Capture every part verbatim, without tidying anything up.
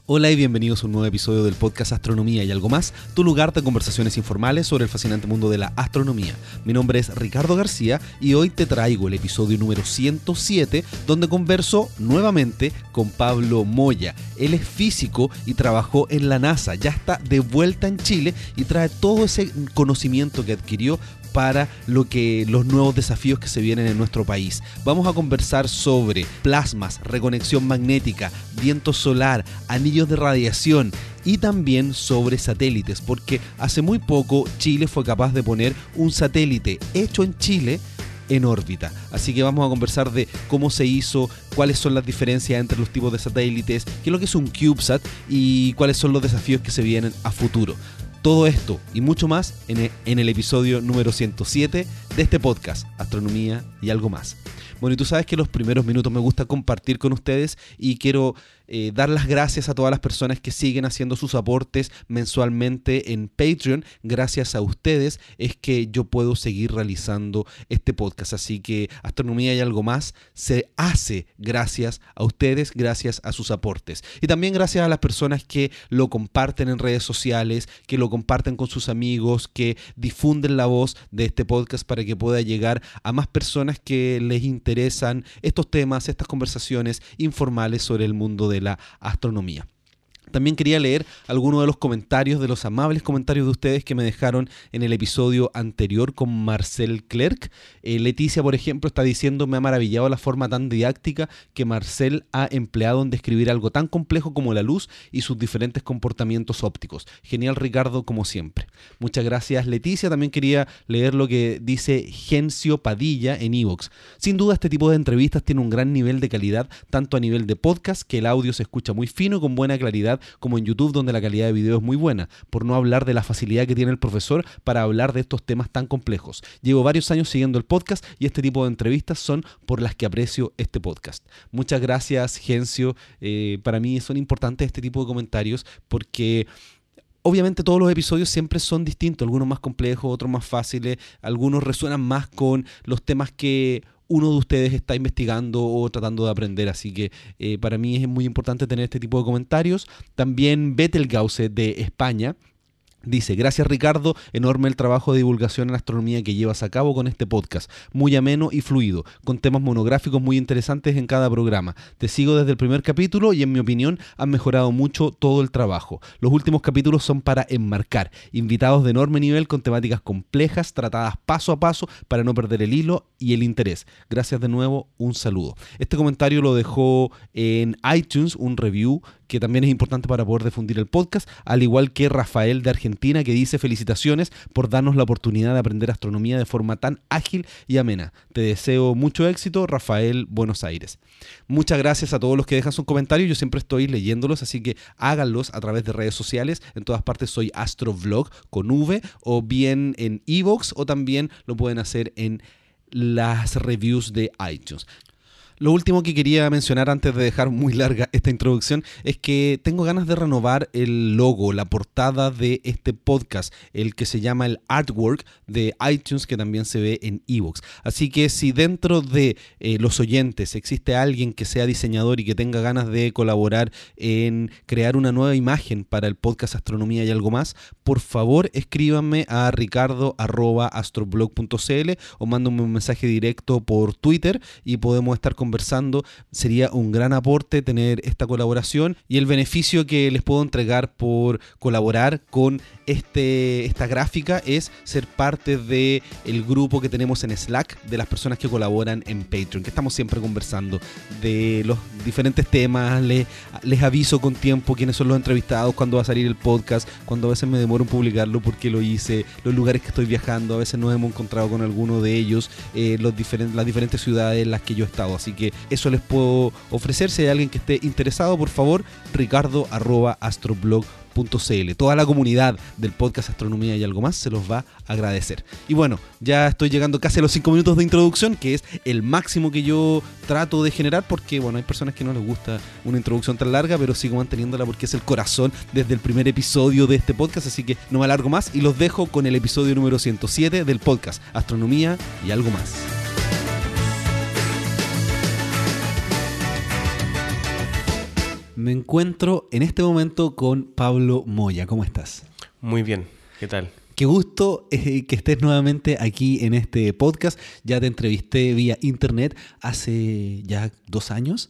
Hola y bienvenidos a un nuevo episodio del podcast Astronomía y Algo Más, tu lugar de conversaciones informales sobre el fascinante mundo de la astronomía. Mi nombre es Ricardo García y hoy te traigo el episodio número ciento siete, donde converso nuevamente con Pablo Moya. Él es físico y trabajó en la NASA, ya está de vuelta en Chile y trae todo ese conocimiento que adquirió para lo que los nuevos desafíos que se vienen en nuestro país. Vamos a conversar sobre plasmas, reconexión magnética, viento solar, anillos de radiación y también sobre satélites, porque hace muy poco Chile fue capaz de poner un satélite hecho en Chile en órbita. Así que vamos a conversar de cómo se hizo, cuáles son las diferencias entre los tipos de satélites, qué es lo que es un CubeSat y cuáles son los desafíos que se vienen a futuro. Todo esto y mucho más en el episodio número ciento siete de este podcast, Astronomía y Algo Más. Bueno, y tú sabes que los primeros minutos me gusta compartir con ustedes y quiero eh, dar las gracias a todas las personas que siguen haciendo sus aportes mensualmente en Patreon. Gracias a ustedes es que yo puedo seguir realizando este podcast. Así que Astronomía y Algo Más se hace gracias a ustedes, gracias a sus aportes. Y también gracias a las personas que lo comparten en redes sociales, que lo comparten con sus amigos, que difunden la voz de este podcast para que pueda llegar a más personas que les interesan estos temas, estas conversaciones informales sobre el mundo de la astronomía. También quería leer algunos de los comentarios, de los amables comentarios de ustedes que me dejaron en el episodio anterior con Marcel Clerc. Eh, Leticia, por ejemplo, está diciendo: me ha maravillado la forma tan didáctica que Marcel ha empleado en describir algo tan complejo como la luz y sus diferentes comportamientos ópticos. Genial, Ricardo, como siempre. Muchas gracias, Leticia. También quería leer lo que dice Gencio Padilla en iVoox. Sin duda, este tipo de entrevistas tiene un gran nivel de calidad, tanto a nivel de podcast, que el audio se escucha muy fino y con buena claridad, como en YouTube, donde la calidad de video es muy buena, por no hablar de la facilidad que tiene el profesor para hablar de estos temas tan complejos. Llevo varios años siguiendo el podcast y este tipo de entrevistas son por las que aprecio este podcast. Muchas gracias, Gencio. Eh, para mí son importantes este tipo de comentarios porque obviamente todos los episodios siempre son distintos, algunos más complejos, otros más fáciles, algunos resuenan más con los temas que uno de ustedes está investigando o tratando de aprender, así que eh, para mí es muy importante tener este tipo de comentarios. También Betelgeuse de España dice: gracias, Ricardo, enorme el trabajo de divulgación en astronomía que llevas a cabo con este podcast, muy ameno y fluido, con temas monográficos muy interesantes en cada programa. Te sigo desde el primer capítulo y en mi opinión han mejorado mucho todo el trabajo. Los últimos capítulos son para enmarcar, invitados de enorme nivel con temáticas complejas, tratadas paso a paso para no perder el hilo y el interés. Gracias de nuevo, un saludo. Este comentario lo dejó en iTunes, un review que también es importante para poder difundir el podcast, al igual que Rafael de Argentina, que dice: felicitaciones por darnos la oportunidad de aprender astronomía de forma tan ágil y amena. Te deseo mucho éxito, Rafael, Buenos Aires. Muchas gracias a todos los que dejan sus comentarios, yo siempre estoy leyéndolos, así que háganlos a través de redes sociales. En todas partes soy Astrovlog con V, o bien en iVoox, o también lo pueden hacer en las reviews de iTunes. Lo último que quería mencionar antes de dejar muy larga esta introducción es que tengo ganas de renovar el logo, la portada de este podcast, el que se llama el artwork de iTunes, que también se ve en iVoox. Así que si dentro de eh, los oyentes existe alguien que sea diseñador y que tenga ganas de colaborar en crear una nueva imagen para el podcast Astronomía y Algo Más, por favor escríbanme a ricardo arroba astroblog punto cl o mándenme un mensaje directo por Twitter y podemos estar conversando. Sería un gran aporte tener esta colaboración y el beneficio que les puedo entregar por colaborar con este, esta gráfica es ser parte del grupo que tenemos en Slack de las personas que colaboran en Patreon, que estamos siempre conversando de los diferentes temas. Les, les aviso con tiempo quiénes son los entrevistados, cuándo va a salir el podcast, cuando a veces me demoro en publicarlo porque lo hice, los lugares que estoy viajando, a veces nos hemos encontrado con alguno de ellos, eh, los diferentes, las diferentes ciudades en las que yo he estado. Así que eso les puedo ofrecer. Si hay alguien que esté interesado, por favor, ricardo arroba astroblog punto cl. Toda la comunidad del podcast Astronomía y Algo Más se los va a agradecer. Y bueno, ya estoy llegando casi a los cinco minutos de introducción, que es el máximo que yo trato de generar, porque bueno, hay personas que no les gusta una introducción tan larga, pero sigo manteniéndola porque es el corazón desde el primer episodio de este podcast, así que no me alargo más y los dejo con el episodio número ciento siete del podcast Astronomía y Algo Más. Me encuentro en este momento con Pablo Moya. ¿Cómo estás? Muy bien, ¿qué tal? Qué gusto eh, que estés nuevamente aquí en este podcast. Ya te entrevisté vía internet hace ya dos años.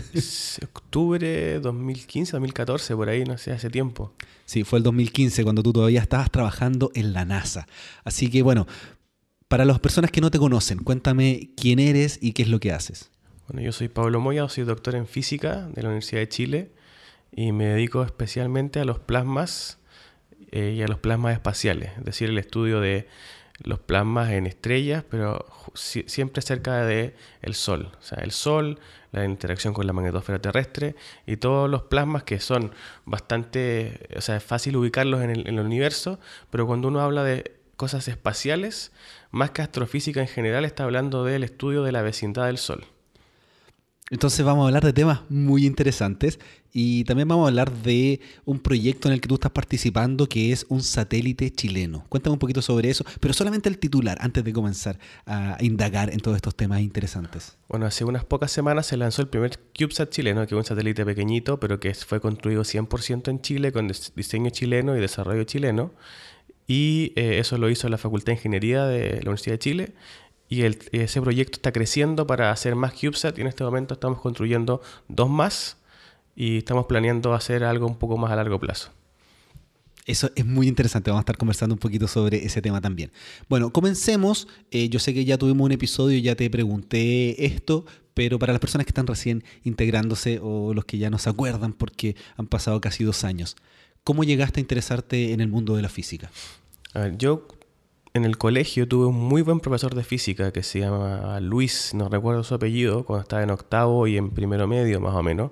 Octubre dos mil quince, dos mil catorce, por ahí, no sé, hace tiempo. Sí, fue el dos mil quince cuando tú todavía estabas trabajando en la NASA. Así que bueno, para las personas que no te conocen, cuéntame quién eres y qué es lo que haces. Bueno, yo soy Pablo Moya, soy doctor en física de la Universidad de Chile y me dedico especialmente a los plasmas eh, y a los plasmas espaciales, es decir, el estudio de los plasmas en estrellas, pero si, siempre cerca del Sol. O sea, el Sol, la interacción con la magnetosfera terrestre y todos los plasmas que son bastante, o sea, es fácil ubicarlos en el, en el universo, pero cuando uno habla de cosas espaciales, más que astrofísica en general, está hablando del estudio de la vecindad del Sol. Entonces vamos a hablar de temas muy interesantes y también vamos a hablar de un proyecto en el que tú estás participando que es un satélite chileno. Cuéntame un poquito sobre eso, pero solamente el titular antes de comenzar a indagar en todos estos temas interesantes. Bueno, hace unas pocas semanas se lanzó el primer CubeSat chileno, que es un satélite pequeñito, pero que fue construido cien por ciento en Chile con diseño chileno y desarrollo chileno. Y eh, eso lo hizo la Facultad de Ingeniería de la Universidad de Chile. Y el, ese proyecto está creciendo para hacer más CubeSat y en este momento estamos construyendo dos más y estamos planeando hacer algo un poco más a largo plazo. Eso es muy interesante, vamos a estar conversando un poquito sobre ese tema también. Bueno, comencemos. Eh, yo sé que ya tuvimos un episodio, ya te pregunté esto, pero para las personas que están recién integrándose o los que ya no se acuerdan porque han pasado casi dos años, ¿cómo llegaste a interesarte en el mundo de la física? A ver, yo en el colegio tuve un muy buen profesor de física que se llama Luis, no recuerdo su apellido, cuando estaba en octavo y en primero medio más o menos,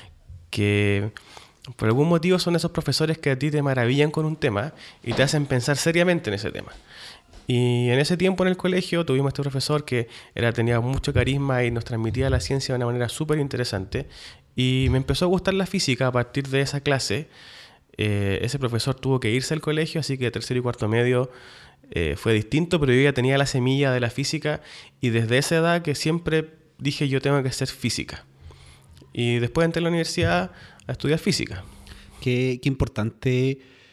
que por algún motivo son esos profesores que a ti te maravillan con un tema y te hacen pensar seriamente en ese tema. Y en ese tiempo en el colegio tuvimos este profesor que era, tenía mucho carisma y nos transmitía la ciencia de una manera súper interesante y me empezó a gustar la física a partir de esa clase. Eh, ese profesor tuvo que irse al colegio, así que tercero y cuarto medio Eh, fue distinto, pero yo ya tenía la semilla de la física y desde esa edad que siempre dije yo tengo que ser física. Y después entré a la universidad a estudiar física. Qué, qué importante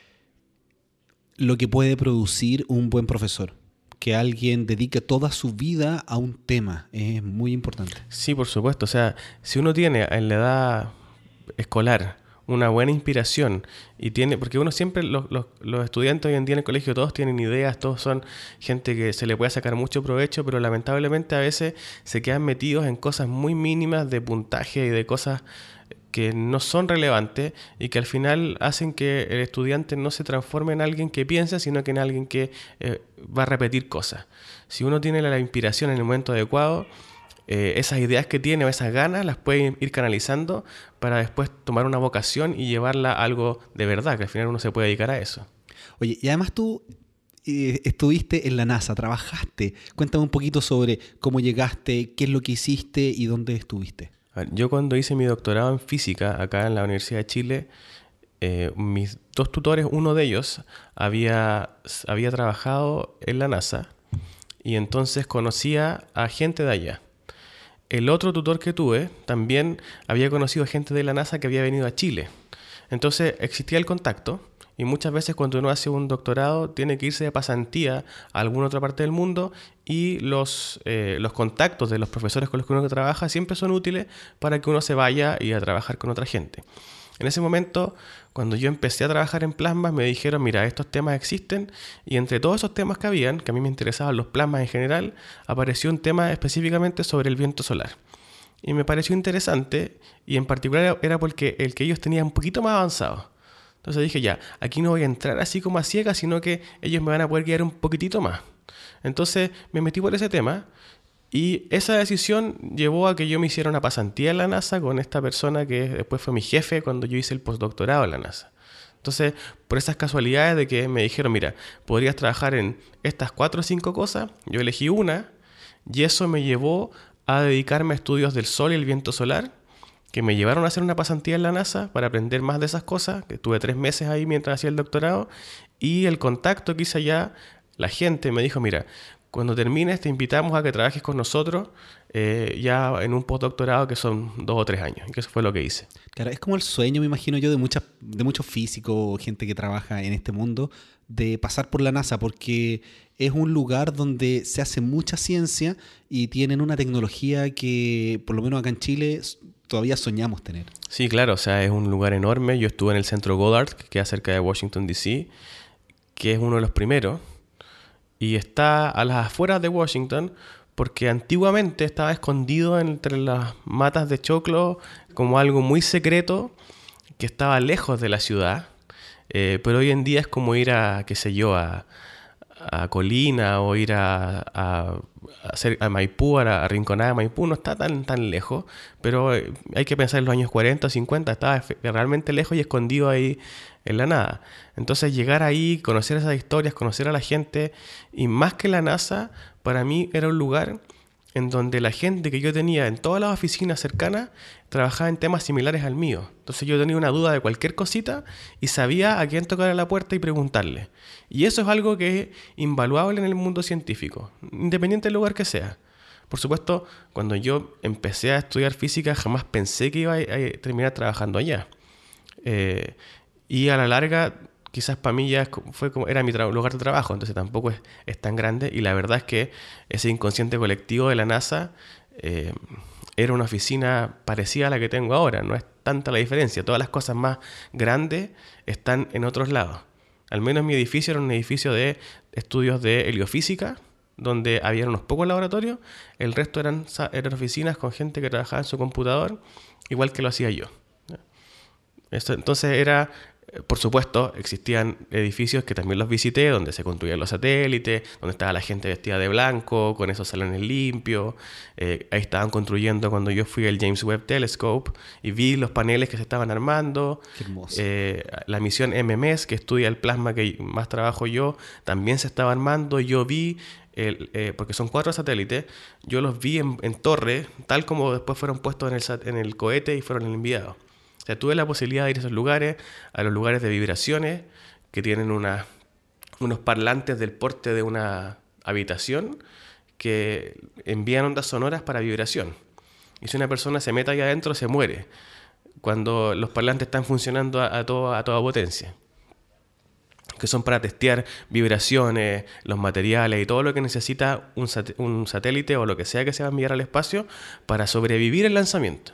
lo que puede producir un buen profesor. Que alguien dedique toda su vida a un tema es muy importante. Sí, por supuesto. O sea, si uno tiene en la edad escolar una buena inspiración y tiene, porque uno siempre, los, los, los estudiantes hoy en día en el colegio todos tienen ideas, todos son gente que se le puede sacar mucho provecho, pero lamentablemente a veces se quedan metidos en cosas muy mínimas de puntaje y de cosas que no son relevantes y que al final hacen que el estudiante no se transforme en alguien que piensa, sino que en alguien que eh, va a repetir cosas. Si uno tiene la inspiración en el momento adecuado, Eh, esas ideas que tiene o esas ganas las puede ir canalizando para después tomar una vocación y llevarla a algo de verdad, que al final uno se puede dedicar a eso. Oye, y además tú eh, estuviste en la NASA, trabajaste. Cuéntame un poquito sobre cómo llegaste, qué es lo que hiciste y dónde estuviste. A ver, yo cuando hice mi doctorado en física acá en la Universidad de Chile, eh, mis dos tutores, uno de ellos había, había trabajado en la NASA y entonces conocía a gente de allá. El otro tutor que tuve también había conocido gente de la NASA que había venido a Chile. Entonces existía el contacto y muchas veces cuando uno hace un doctorado tiene que irse de pasantía a alguna otra parte del mundo y los, eh, los contactos de los profesores con los que uno trabaja siempre son útiles para que uno se vaya y a trabajar con otra gente. En ese momento, cuando yo empecé a trabajar en plasmas, me dijeron, mira, estos temas existen, y entre todos esos temas que habían, que a mí me interesaban los plasmas en general, apareció un tema específicamente sobre el viento solar. Y me pareció interesante, y en particular era porque el que ellos tenían un poquito más avanzado. Entonces dije, ya, aquí no voy a entrar así como a ciegas, sino que ellos me van a poder guiar un poquitito más. Entonces me metí por ese tema, y esa decisión llevó a que yo me hiciera una pasantía en la NASA con esta persona que después fue mi jefe cuando yo hice el postdoctorado en la NASA. Entonces, por esas casualidades de que me dijeron, mira, podrías trabajar en estas cuatro o cinco cosas, yo elegí una y eso me llevó a dedicarme a estudios del sol y el viento solar, que me llevaron a hacer una pasantía en la NASA para aprender más de esas cosas, que estuve tres meses ahí mientras hacía el doctorado, y el contacto que hice allá, la gente me dijo, mira, cuando termines te invitamos a que trabajes con nosotros eh, ya en un postdoctorado que son dos o tres años. Y que eso fue lo que hice. Claro, es como el sueño, me imagino yo, de muchas, de muchos físicos o gente que trabaja en este mundo, de pasar por la NASA, porque es un lugar donde se hace mucha ciencia y tienen una tecnología que, por lo menos acá en Chile, todavía soñamos tener. Sí, claro, o sea, es un lugar enorme. Yo estuve en el centro Goddard, que queda cerca de Washington, D C, que es uno de los primeros, y está a las afueras de Washington, porque antiguamente estaba escondido entre las matas de choclo como algo muy secreto que estaba lejos de la ciudad, eh, pero hoy en día es como ir a, qué sé yo, a, a Colina o ir a, a, a, hacer, a Maipú, a, a Rinconada de Maipú, no está tan, tan lejos, pero hay que pensar en los años cuarenta o cincuenta, estaba realmente lejos y escondido ahí en la nada. Entonces llegar ahí, conocer esas historias, conocer a la gente, y más que la NASA, para mí era un lugar en donde la gente que yo tenía en todas las oficinas cercanas trabajaba en temas similares al mío. Entonces yo tenía una duda de cualquier cosita y sabía a quién tocar a la puerta y preguntarle. Y eso es algo que es invaluable en el mundo científico, independiente del lugar que sea. Por supuesto, cuando yo empecé a estudiar física, jamás pensé que iba a, a terminar trabajando allá. Eh, y a la larga, quizás para mí ya fue como, era mi tra- lugar de trabajo, entonces tampoco es, es tan grande. Y la verdad es que ese inconsciente colectivo de la NASA eh, era una oficina parecida a la que tengo ahora. No es tanta la diferencia. Todas las cosas más grandes están en otros lados. Al menos mi edificio era un edificio de estudios de heliofísica, donde había unos pocos laboratorios. El resto eran, eran oficinas con gente que trabajaba en su computador, igual que lo hacía yo. Esto, entonces era... Por supuesto, existían edificios que también los visité, donde se construían los satélites, donde estaba la gente vestida de blanco, con esos salones limpios. Eh, ahí estaban construyendo cuando yo fui al James Webb Telescope y vi los paneles que se estaban armando. Qué hermoso. Eh, la misión M M S, que estudia el plasma que más trabajo yo, también se estaba armando. Yo vi, el, eh, porque son cuatro satélites, yo los vi en, en torre, tal como después fueron puestos en el, en el cohete y fueron enviados. O sea, tuve la posibilidad de ir a esos lugares, a los lugares de vibraciones, que tienen una, unos parlantes del porte de una habitación que envían ondas sonoras para vibración. Y si una persona se mete ahí adentro, se muere, cuando los parlantes están funcionando a, a, todo, a toda potencia. Que son para testear vibraciones, los materiales y todo lo que necesita un, sat- un satélite o lo que sea que se va a enviar al espacio para sobrevivir el lanzamiento.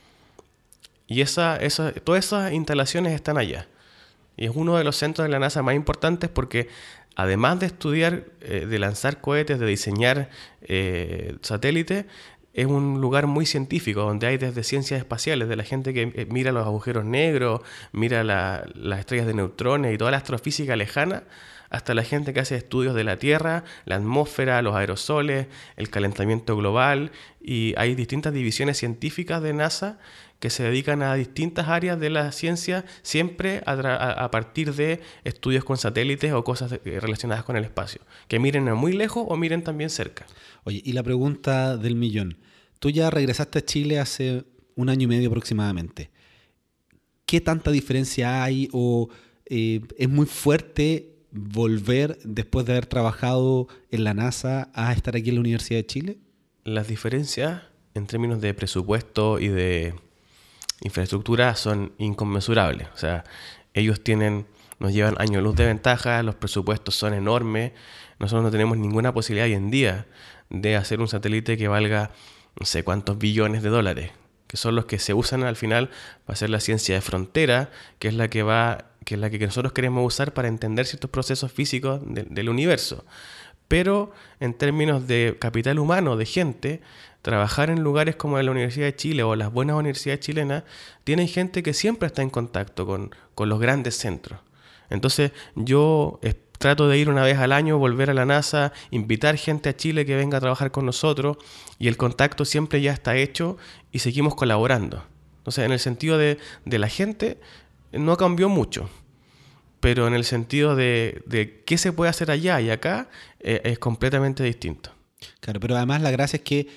Y esa, esa, todas esas instalaciones están allá. Y es uno de los centros de la NASA más importantes porque además de estudiar, eh, de lanzar cohetes, de diseñar eh, satélites, es un lugar muy científico donde hay desde ciencias espaciales, de la gente que eh, mira los agujeros negros, mira la, las estrellas de neutrones y toda la astrofísica lejana, hasta la gente que hace estudios de la Tierra, la atmósfera, los aerosoles, el calentamiento global, y hay distintas divisiones científicas de NASA que se dedican a distintas áreas de la ciencia, siempre a, tra- a partir de estudios con satélites o cosas de, relacionadas con el espacio, que miren a muy lejos o miren también cerca. Oye, y la pregunta del millón. Tú ya regresaste a Chile hace un año y medio aproximadamente. ¿Qué tanta diferencia hay o eh, es muy fuerte volver después de haber trabajado en la NASA a estar aquí en la Universidad de Chile? Las diferencias en términos de presupuesto y de infraestructura son inconmensurables. O sea, ellos tienen, nos llevan años luz de ventaja, los presupuestos son enormes. Nosotros no tenemos ninguna posibilidad hoy en día de hacer un satélite que valga no sé cuántos billones de dólares, que son los que se usan al final para hacer la ciencia de frontera, que es la que va, que es la que nosotros queremos usar para entender ciertos procesos físicos de, del universo. Pero en términos de capital humano, de gente, trabajar en lugares como la Universidad de Chile o las buenas universidades chilenas, tienen gente que siempre está en contacto con, con los grandes centros. Entonces yo eh, trato de ir una vez al año, volver a la NASA, invitar gente a Chile que venga a trabajar con nosotros, y el contacto siempre ya está hecho y seguimos colaborando. Entonces, en el sentido de, de la gente, no cambió mucho. Pero en el sentido de, de qué se puede hacer allá y acá, eh, es completamente distinto. Claro, pero además la gracia es que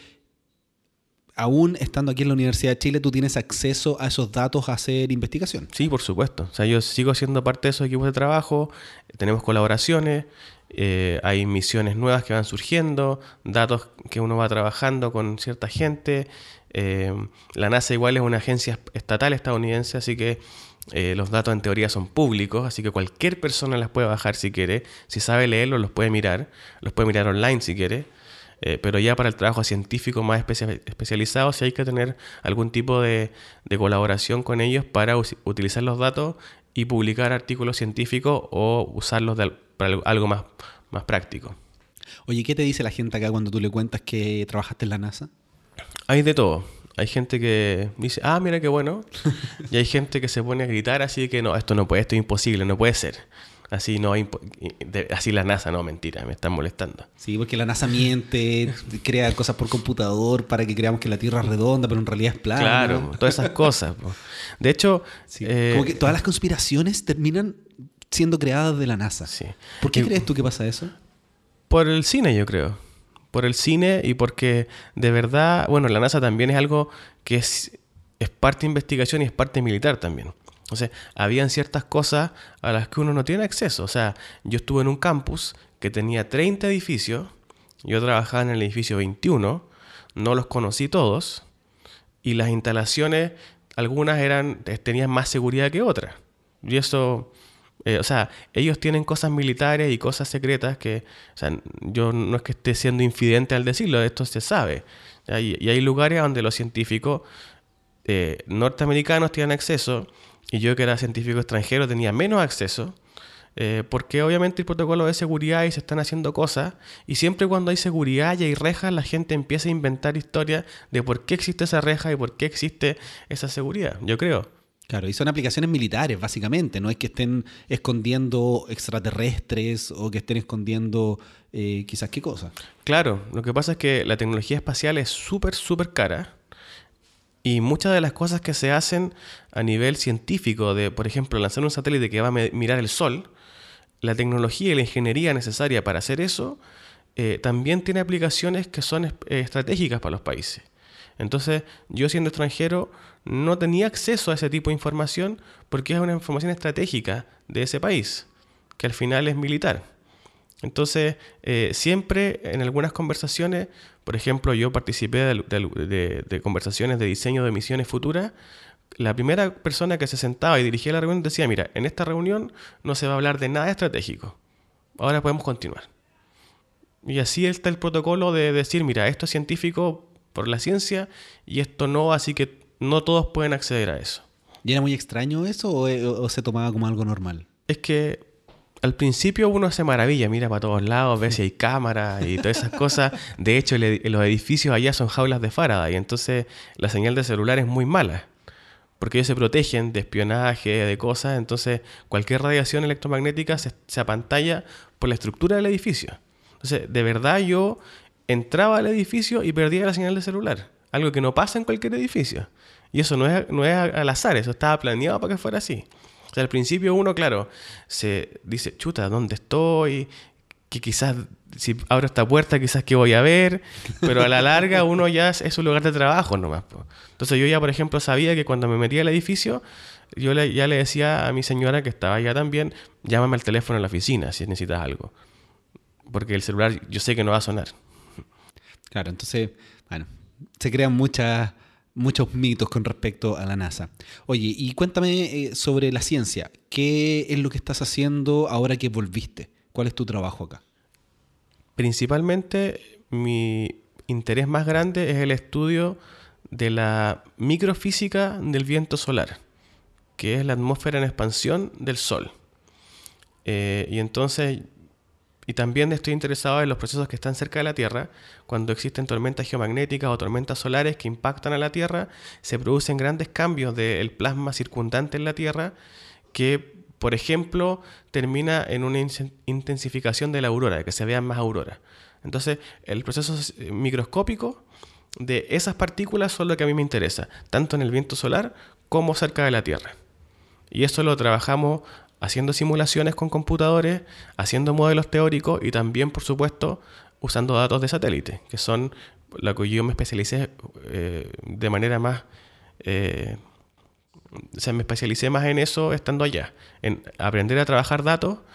aún estando aquí en la Universidad de Chile, tú tienes acceso a esos datos a hacer investigación. Sí, por supuesto. O sea, yo sigo siendo parte de esos equipos de trabajo, tenemos colaboraciones eh, hay misiones nuevas que van surgiendo, datos que uno va trabajando con cierta gente. Eh, la NASA igual es una agencia estatal estadounidense, así que eh, los datos en teoría son públicos, así que cualquier persona las puede bajar si quiere. Si sabe leerlos, los puede mirar, los puede mirar online si quiere. Eh, pero ya para el trabajo científico más especia- especializado, sí hay que tener algún tipo de, de colaboración con ellos para us- utilizar los datos y publicar artículos científicos o usarlos de al- para algo- algo más, más práctico. Oye, ¿qué te dice la gente acá cuando tú le cuentas que trabajaste en la NASA? Hay de todo. Hay gente que dice, ah, mira qué bueno. Y hay gente que se pone a gritar así que no, esto no puede, esto es imposible, no puede ser. Así no, impo- de- así la NASA, no, mentira, me están molestando. Sí, porque la NASA miente, crea cosas por computador para que creamos que la Tierra es redonda, pero en realidad es plana. Claro, todas esas cosas. Po. De hecho, Sí. eh, Como que todas las conspiraciones terminan siendo creadas de la NASA. sí. ¿Por qué Y- crees tú que pasa eso? Por el cine, yo creo. Por el cine y porque de verdad, bueno, la NASA también es algo que es, es parte de investigación y es parte militar también. O sea, habían ciertas cosas a las que uno no tiene acceso. O sea, yo estuve en un campus que tenía treinta edificios, yo trabajaba en el edificio veintiuno, no los conocí todos, y las instalaciones, algunas eran, tenían más seguridad que otras. Y eso... Eh, o sea, ellos tienen cosas militares y cosas secretas que, o sea, yo no es que esté siendo infidente al decirlo, esto se sabe. Y, y hay lugares donde los científicos eh, norteamericanos tienen acceso y yo que era científico extranjero tenía menos acceso, eh, porque obviamente el protocolo de seguridad y se están haciendo cosas y siempre cuando hay seguridad y hay rejas la gente empieza a inventar historias de por qué existe esa reja y por qué existe esa seguridad, yo creo. Claro, y son aplicaciones militares, básicamente. No es que estén escondiendo extraterrestres o que estén escondiendo eh, quizás qué cosa. Claro, lo que pasa es que la tecnología espacial es súper, súper cara y muchas de las cosas que se hacen a nivel científico, de por ejemplo lanzar un satélite que va a me- mirar el Sol, la tecnología y la ingeniería necesaria para hacer eso eh, también tiene aplicaciones que son es- eh, estratégicas para los países. Entonces, yo siendo extranjero no tenía acceso a ese tipo de información porque es una información estratégica de ese país, que al final es militar. Entonces, eh, siempre en algunas conversaciones, por ejemplo, yo participé de, de- de- de conversaciones de diseño de misiones futuras, la primera persona que se sentaba y dirigía la reunión decía, mira, en esta reunión no se va a hablar de nada estratégico, ahora podemos continuar. Y así está el protocolo de decir, mira, esto es científico por la ciencia y esto no, así que no todos pueden acceder a eso. ¿Y era muy extraño eso o, o- o se tomaba como algo normal? Es que al principio uno se maravilla, mira para todos lados, ve si hay cámaras y todas esas cosas. De hecho, el ed- los edificios allá son jaulas de Faraday, entonces la señal de celular es muy mala, porque ellos se protegen de espionaje, de cosas, entonces cualquier radiación electromagnética se, se apantalla por la estructura del edificio. Entonces, de verdad yo entraba al edificio y perdía la señal de celular, algo que no pasa en cualquier edificio. Y eso no es, no es al azar, eso estaba planeado para que fuera así. O sea, al principio uno, claro, se dice, chuta, ¿dónde estoy? Que quizás, si abro esta puerta, quizás que voy a ver, pero a la larga uno ya es, es un lugar de trabajo nomás, po. Entonces yo ya, por ejemplo, sabía que cuando me metía al edificio, yo le, ya le decía a mi señora que estaba allá también, llámame al teléfono en la oficina si necesitas algo. Porque el celular yo sé que no va a sonar. Claro, entonces, bueno, se crean muchas, muchos mitos con respecto a la NASA. Oye, y cuéntame eh, sobre la ciencia. ¿Qué es lo que estás haciendo ahora que volviste? ¿Cuál es tu trabajo acá? Principalmente mi interés más grande es el estudio de la microfísica del viento solar, que es la atmósfera en expansión del Sol. Eh, y entonces, y también estoy interesado en los procesos que están cerca de la Tierra. Cuando existen tormentas geomagnéticas o tormentas solares que impactan a la Tierra, se producen grandes cambios del plasma circundante en la Tierra que, por ejemplo, termina en una intensificación de la aurora, de que se vean más auroras. Entonces, el proceso microscópico de esas partículas son lo que a mí me interesa, tanto en el viento solar como cerca de la Tierra. Y eso lo trabajamos haciendo simulaciones con computadores, haciendo modelos teóricos y también, por supuesto, usando datos de satélite, que son lo que yo me especialicé eh, de manera más... Eh, o sea, me especialicé más en eso estando allá, en aprender a trabajar datos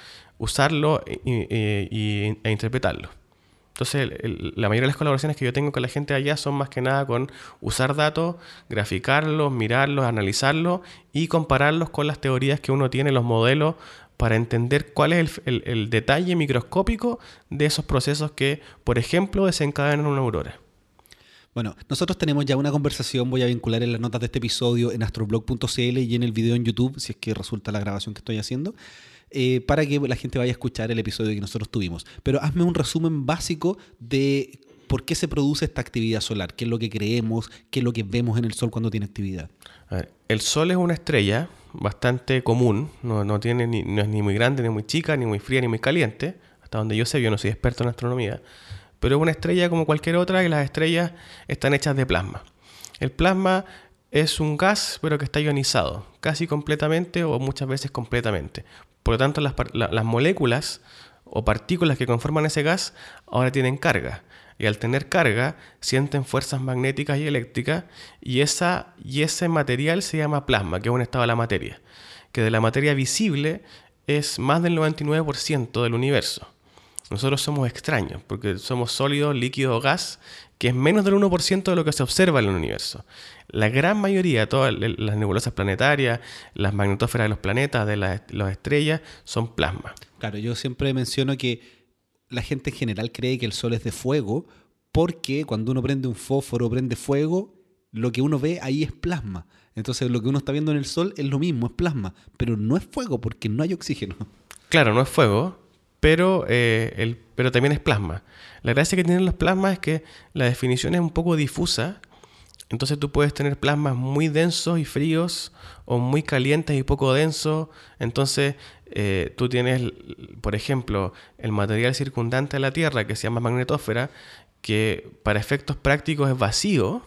usarlo y, y, y, e interpretarlo. Entonces, el, el, la mayoría de las colaboraciones que yo tengo con la gente allá son más que nada con usar datos, graficarlos, mirarlos, analizarlos y compararlos con las teorías que uno tiene, los modelos, para entender cuál es el, el, el detalle microscópico de esos procesos que, por ejemplo, desencadenan una aurora. Bueno, nosotros tenemos ya una conversación, voy a vincular en las notas de este episodio en astroblog punto c l y en el video en YouTube, si es que resulta la grabación que estoy haciendo, eh, para que la gente vaya a escuchar el episodio que nosotros tuvimos. Pero hazme un resumen básico de por qué se produce esta actividad solar, qué es lo que creemos, qué es lo que vemos en el Sol cuando tiene actividad. A ver, el Sol es una estrella bastante común, no, no, tiene ni, no es ni muy grande, ni muy chica, ni muy fría, ni muy caliente, hasta donde yo sé, yo no soy experto en astronomía, pero es una estrella como cualquier otra y las estrellas están hechas de plasma. El plasma es un gas, pero que está ionizado, casi completamente o muchas veces completamente. Por lo tanto, las, la, las moléculas o partículas que conforman ese gas ahora tienen carga. Y al tener carga, sienten fuerzas magnéticas y eléctricas, y, esa, y ese material se llama plasma, que es un estado de la materia, que de la materia visible es más del noventa y nueve por ciento del universo. Nosotros somos extraños, porque somos sólido, líquido o gas, que es menos del uno por ciento de lo que se observa en el universo. La gran mayoría, todas las nebulosas planetarias, las magnetósferas de los planetas, de las, las estrellas, son plasma. Claro, yo siempre menciono que la gente en general cree que el Sol es de fuego porque cuando uno prende un fósforo, prende fuego, lo que uno ve ahí es plasma. Entonces lo que uno está viendo en el Sol es lo mismo, es plasma, pero no es fuego porque no hay oxígeno. Claro, no es fuego, pero, eh, el, pero también es plasma. La gracia que tienen los plasmas es que la definición es un poco difusa, entonces tú puedes tener plasmas muy densos y fríos o muy calientes y poco densos. Entonces eh, tú tienes, por ejemplo, el material circundante a la Tierra que se llama magnetósfera, que para efectos prácticos es vacío,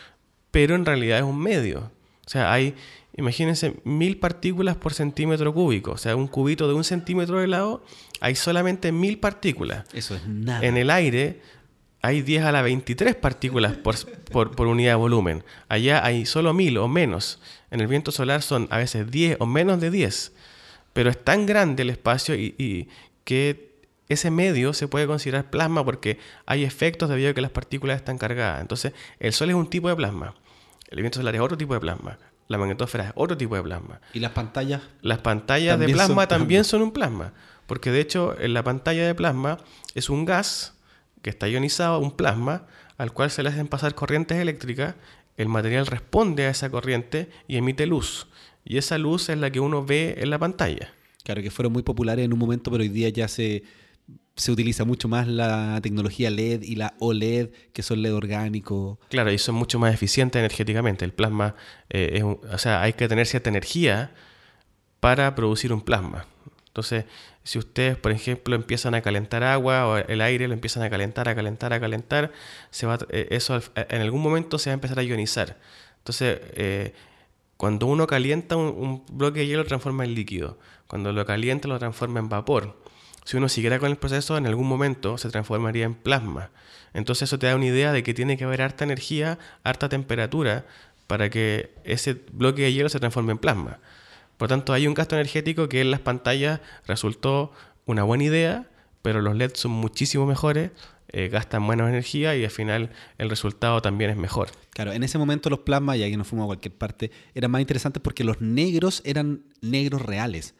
pero en realidad es un medio. O sea, hay, imagínense, mil partículas por centímetro cúbico. O sea, un cubito de un centímetro de lado, hay solamente mil partículas. Eso es nada. En el aire hay diez a la veintitrés partículas por, por, por unidad de volumen. Allá hay solo mil o menos. En el viento solar son a veces diez o menos de diez. Pero es tan grande el espacio y, y que ese medio se puede considerar plasma porque hay efectos debido a que las partículas están cargadas. Entonces, el Sol es un tipo de plasma. El viento solar es otro tipo de plasma. La magnetósfera es otro tipo de plasma. ¿Y las pantallas? Las pantallas de plasma también son un plasma. Porque de hecho, en la pantalla de plasma es un gas que está ionizado, un plasma, al cual se le hacen pasar corrientes eléctricas. El material responde a esa corriente y emite luz. Y esa luz es la que uno ve en la pantalla. Claro, que fueron muy populares en un momento, pero hoy día ya se, se utiliza mucho más la tecnología L E D y la O L E D, que son L E D orgánicos. Claro, y son mucho más eficientes energéticamente. El plasma, eh, es un, o sea, hay que tener cierta energía para producir un plasma. Entonces, si ustedes, por ejemplo, empiezan a calentar agua o el aire lo empiezan a calentar, a calentar, a calentar, se va, eso en algún momento se va a empezar a ionizar. Entonces, eh, cuando uno calienta un, un bloque de hielo, lo transforma en líquido. Cuando lo calienta, lo transforma en vapor. Si uno siguiera con el proceso, en algún momento se transformaría en plasma. Entonces, eso te da una idea de que tiene que haber harta energía, harta temperatura, para que ese bloque de hielo se transforme en plasma. Por lo tanto, hay un gasto energético que en las pantallas resultó una buena idea, pero los L E D son muchísimo mejores, eh, gastan menos energía y al final el resultado también es mejor. Claro, en ese momento los plasmas, ya que nos fuimos a cualquier parte, eran más interesantes porque los negros eran negros reales,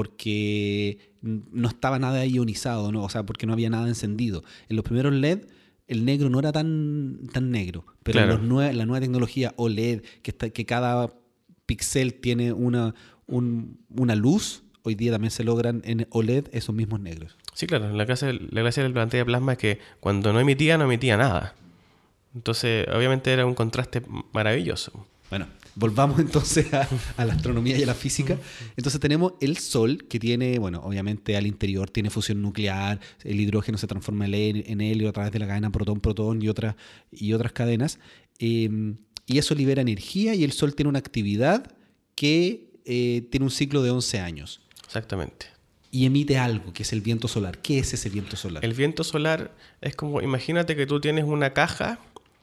porque no estaba nada ionizado, ¿no? O sea, porque no había nada encendido. En los primeros L E D el negro no era tan, tan negro, pero Claro. los nue- la nueva tecnología O L E D, que, está, que cada píxel tiene una... Un, una luz, hoy día también se logran en O L E D esos mismos negros. Sí, claro. La gracia, la gracia del pantalla de plasma es que cuando no emitía, no emitía nada. Entonces, obviamente era un contraste maravilloso. Bueno, volvamos entonces a, a la astronomía y a la física. Entonces tenemos el Sol, que tiene, bueno, obviamente al interior tiene fusión nuclear, el hidrógeno se transforma en helio a través de la cadena protón-protón y otras, y otras cadenas. Eh, y eso libera energía y el Sol tiene una actividad que Eh, tiene un ciclo de once años. Exactamente. Y emite algo, que es el viento solar. ¿Qué es ese viento solar? El viento solar es como, imagínate que tú tienes una caja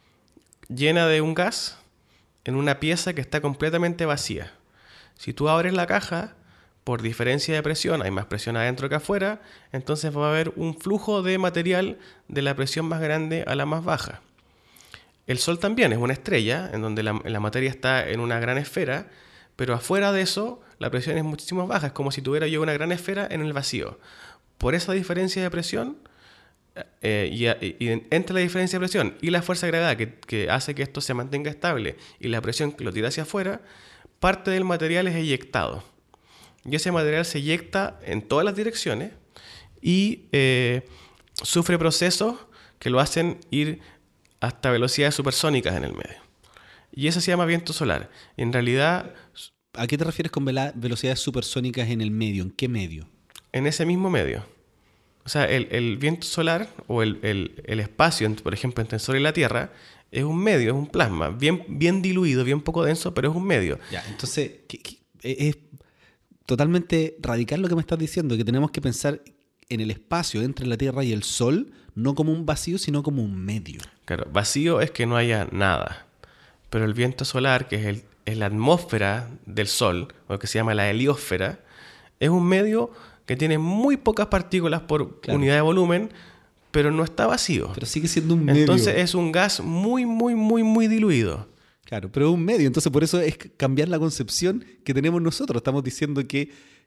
llena de un gas en una pieza que está completamente vacía. Si tú abres la caja, por diferencia de presión, hay más presión adentro que afuera, entonces va a haber un flujo de material de la presión más grande a la más baja. El Sol también es una estrella, en donde la, la materia está en una gran esfera, pero afuera de eso la presión es muchísimo más baja, es como si tuviera yo una gran esfera en el vacío. Por esa diferencia de presión, eh, y, y entre la diferencia de presión y la fuerza de gravedad que, que hace que esto se mantenga estable y la presión que lo tira hacia afuera, parte del material es eyectado. Y ese material se eyecta en todas las direcciones y eh, sufre procesos que lo hacen ir hasta velocidades supersónicas en el medio. Y eso se llama viento solar. En realidad... ¿A qué te refieres con vela- velocidades supersónicas en el medio? ¿En qué medio? En ese mismo medio. O sea, el, el viento solar o el, el, el espacio, por ejemplo, entre el Sol y la Tierra, es un medio, es un plasma, bien, bien diluido, bien poco denso, pero es un medio. Ya, entonces, ¿qué, qué, es totalmente radical lo que me estás diciendo, que tenemos que pensar en el espacio entre la Tierra y el Sol, no como un vacío, sino como un medio. Claro, vacío es que no haya nada, pero el viento solar, que es, el, es la atmósfera del Sol, o lo que se llama la heliosfera, es un medio que tiene muy pocas partículas por claro. unidad de volumen, pero no está vacío. Pero sigue siendo un medio. Entonces es un gas muy, muy, muy, muy diluido. Claro, pero es un medio. Entonces por eso es cambiar la concepción que tenemos nosotros. Estamos diciendo que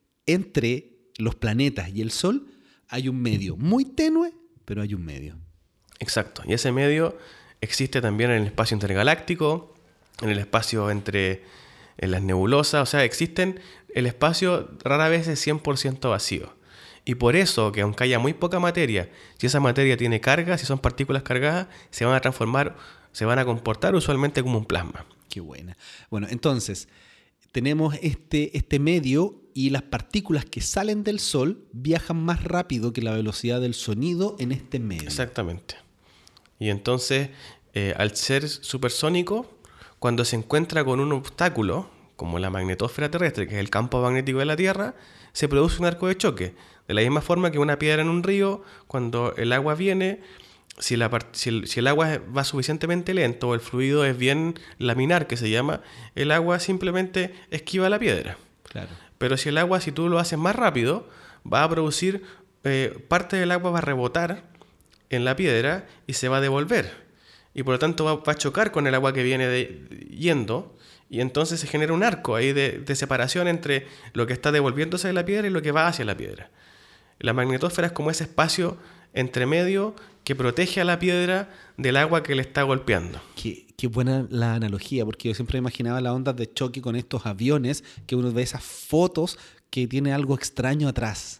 entre los planetas y el Sol hay un medio muy tenue, pero hay un medio. Exacto. Y ese medio existe también en el espacio intergaláctico, en el espacio entre en las nebulosas. O sea, existen... El espacio rara vez es cien por ciento vacío. Y por eso, que aunque haya muy poca materia, si esa materia tiene carga, si son partículas cargadas, se van a transformar, se van a comportar usualmente como un plasma. Qué buena. Bueno, entonces, tenemos este, este medio y las partículas que salen del Sol viajan más rápido que la velocidad del sonido en este medio. Exactamente. Y entonces, eh, al ser supersónico, cuando se encuentra con un obstáculo, como la magnetosfera terrestre, que es el campo magnético de la Tierra, se produce un arco de choque. De la misma forma que una piedra en un río, cuando el agua viene, si, la part- si, el, si el agua va suficientemente lento o el fluido es bien laminar, que se llama, el agua simplemente esquiva la piedra. Claro. Pero si el agua, si tú lo haces más rápido, va a producir, eh, parte del agua va a rebotar en la piedra y se va a devolver. Y por lo tanto va, va a chocar con el agua que viene de, yendo. Y entonces se genera un arco ahí de, de separación entre lo que está devolviéndose de la piedra y lo que va hacia la piedra. La magnetosfera es como ese espacio entre medio que protege a la piedra del agua que le está golpeando. Qué, qué buena la analogía, porque yo siempre imaginaba las ondas de choque con estos aviones, que uno ve esas fotos que tiene algo extraño atrás.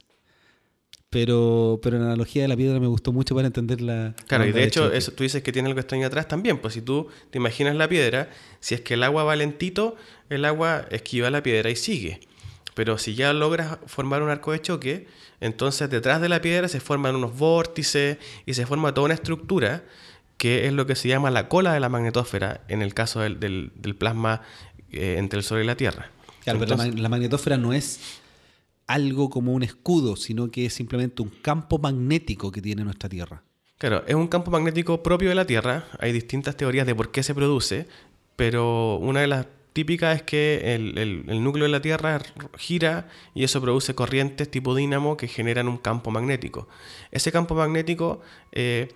Pero, pero la analogía de la piedra me gustó mucho para entender la... Claro, la y de, de hecho, choque. eso, tú dices que tiene algo extraño atrás también. Pues si tú te imaginas la piedra, si es que el agua va lentito, el agua esquiva la piedra y sigue. Pero si ya logras formar un arco de choque, entonces detrás de la piedra se forman unos vórtices y se forma toda una estructura que es lo que se llama la cola de la magnetosfera en el caso del, del, del plasma eh, entre el Sol y la Tierra. Claro, entonces, pero la, la magnetosfera no es algo como un escudo, sino que es simplemente un campo magnético que tiene nuestra Tierra. Claro, es un campo magnético propio de la Tierra. Hay distintas teorías de por qué se produce, pero una de las típicas es que el, el, el núcleo de la Tierra gira y eso produce corrientes tipo dínamo que generan un campo magnético. Ese campo magnético, eh,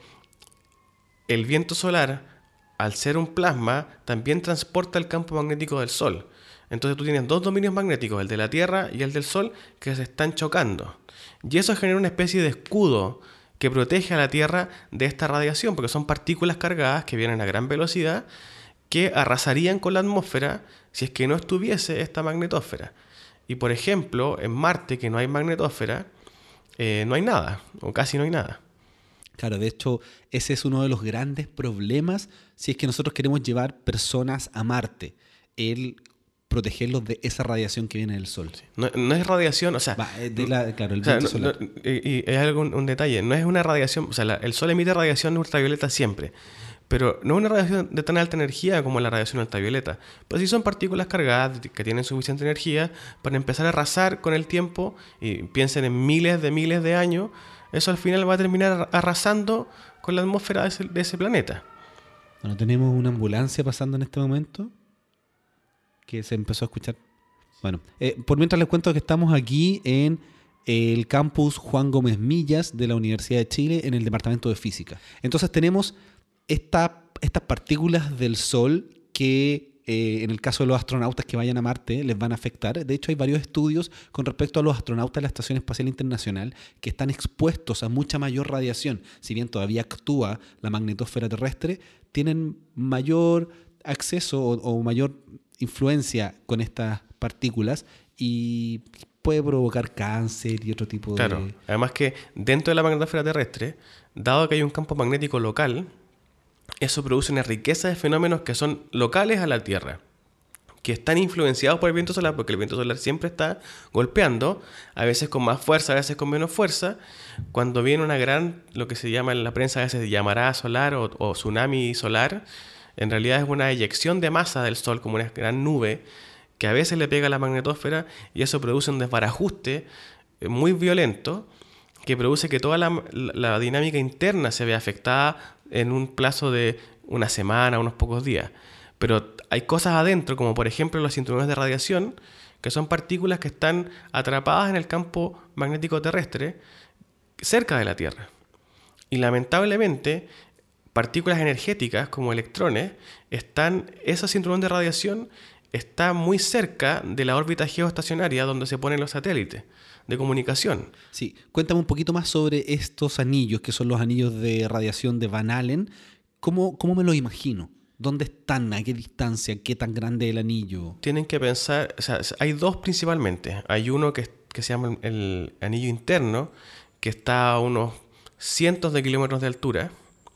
el viento solar, al ser un plasma, también transporta el campo magnético del Sol. Entonces tú tienes dos dominios magnéticos, el de la Tierra y el del Sol, que se están chocando. Y eso genera una especie de escudo que protege a la Tierra de esta radiación, porque son partículas cargadas que vienen a gran velocidad que arrasarían con la atmósfera si es que no estuviese esta magnetosfera. Y por ejemplo, en Marte, que no hay magnetosfera, eh, no hay nada, o casi no hay nada. Claro, de hecho, ese es uno de los grandes problemas si es que nosotros queremos llevar personas a Marte. El protegerlos de esa radiación que viene del Sol. Sí. No, no es radiación, o sea... Va, de la, claro, el o sea, viento no, solar. no, y, y es algo, un, un detalle, no es una radiación, o sea, la, el Sol emite radiación ultravioleta siempre, pero no es una radiación de tan alta energía como la radiación ultravioleta, pero sí son partículas cargadas que tienen suficiente energía para empezar a arrasar con el tiempo, y piensen en miles de miles de años, eso al final va a terminar arrasando con la atmósfera de ese, de ese planeta. Bueno, tenemos una ambulancia pasando en este momento que se empezó a escuchar. Bueno, eh, por mientras les cuento que estamos aquí en el campus Juan Gómez Millas de la Universidad de Chile en el departamento de física. Entonces tenemos esta, estas partículas del Sol que eh, en el caso de los astronautas que vayan a Marte les van a afectar. De hecho hay varios estudios con respecto a los astronautas de la Estación Espacial Internacional que están expuestos a mucha mayor radiación. Si bien todavía actúa la magnetosfera terrestre, tienen mayor acceso o, o mayor influencia con estas partículas y puede provocar cáncer y otro tipo claro. de... Claro, además que dentro de la magnetosfera terrestre, dado que hay un campo magnético local, eso produce una riqueza de fenómenos que son locales a la Tierra, que están influenciados por el viento solar, porque el viento solar siempre está golpeando, a veces con más fuerza, a veces con menos fuerza. Cuando viene una gran, lo que se llama en la prensa a veces llamarada solar o, o tsunami solar, en realidad es una eyección de masa del Sol, como una gran nube, que a veces le pega a la magnetosfera y eso produce un desbarajuste muy violento que produce que toda la, la dinámica interna se vea afectada en un plazo de una semana, unos pocos días. Pero hay cosas adentro, como por ejemplo los cinturones de radiación, que son partículas que están atrapadas en el campo magnético terrestre cerca de la Tierra. Y lamentablemente, partículas energéticas como electrones, están, esos cinturones de radiación está muy cerca de la órbita geoestacionaria donde se ponen los satélites de comunicación. Sí, cuéntame un poquito más sobre estos anillos, que son los anillos de radiación de Van Allen. ¿Cómo, cómo me los imagino? ¿Dónde están? ¿A qué distancia? ¿Qué tan grande es el anillo? Tienen que pensar, o sea, hay dos principalmente. Hay uno que, que se llama el anillo interno, que está a unos cientos de kilómetros de altura.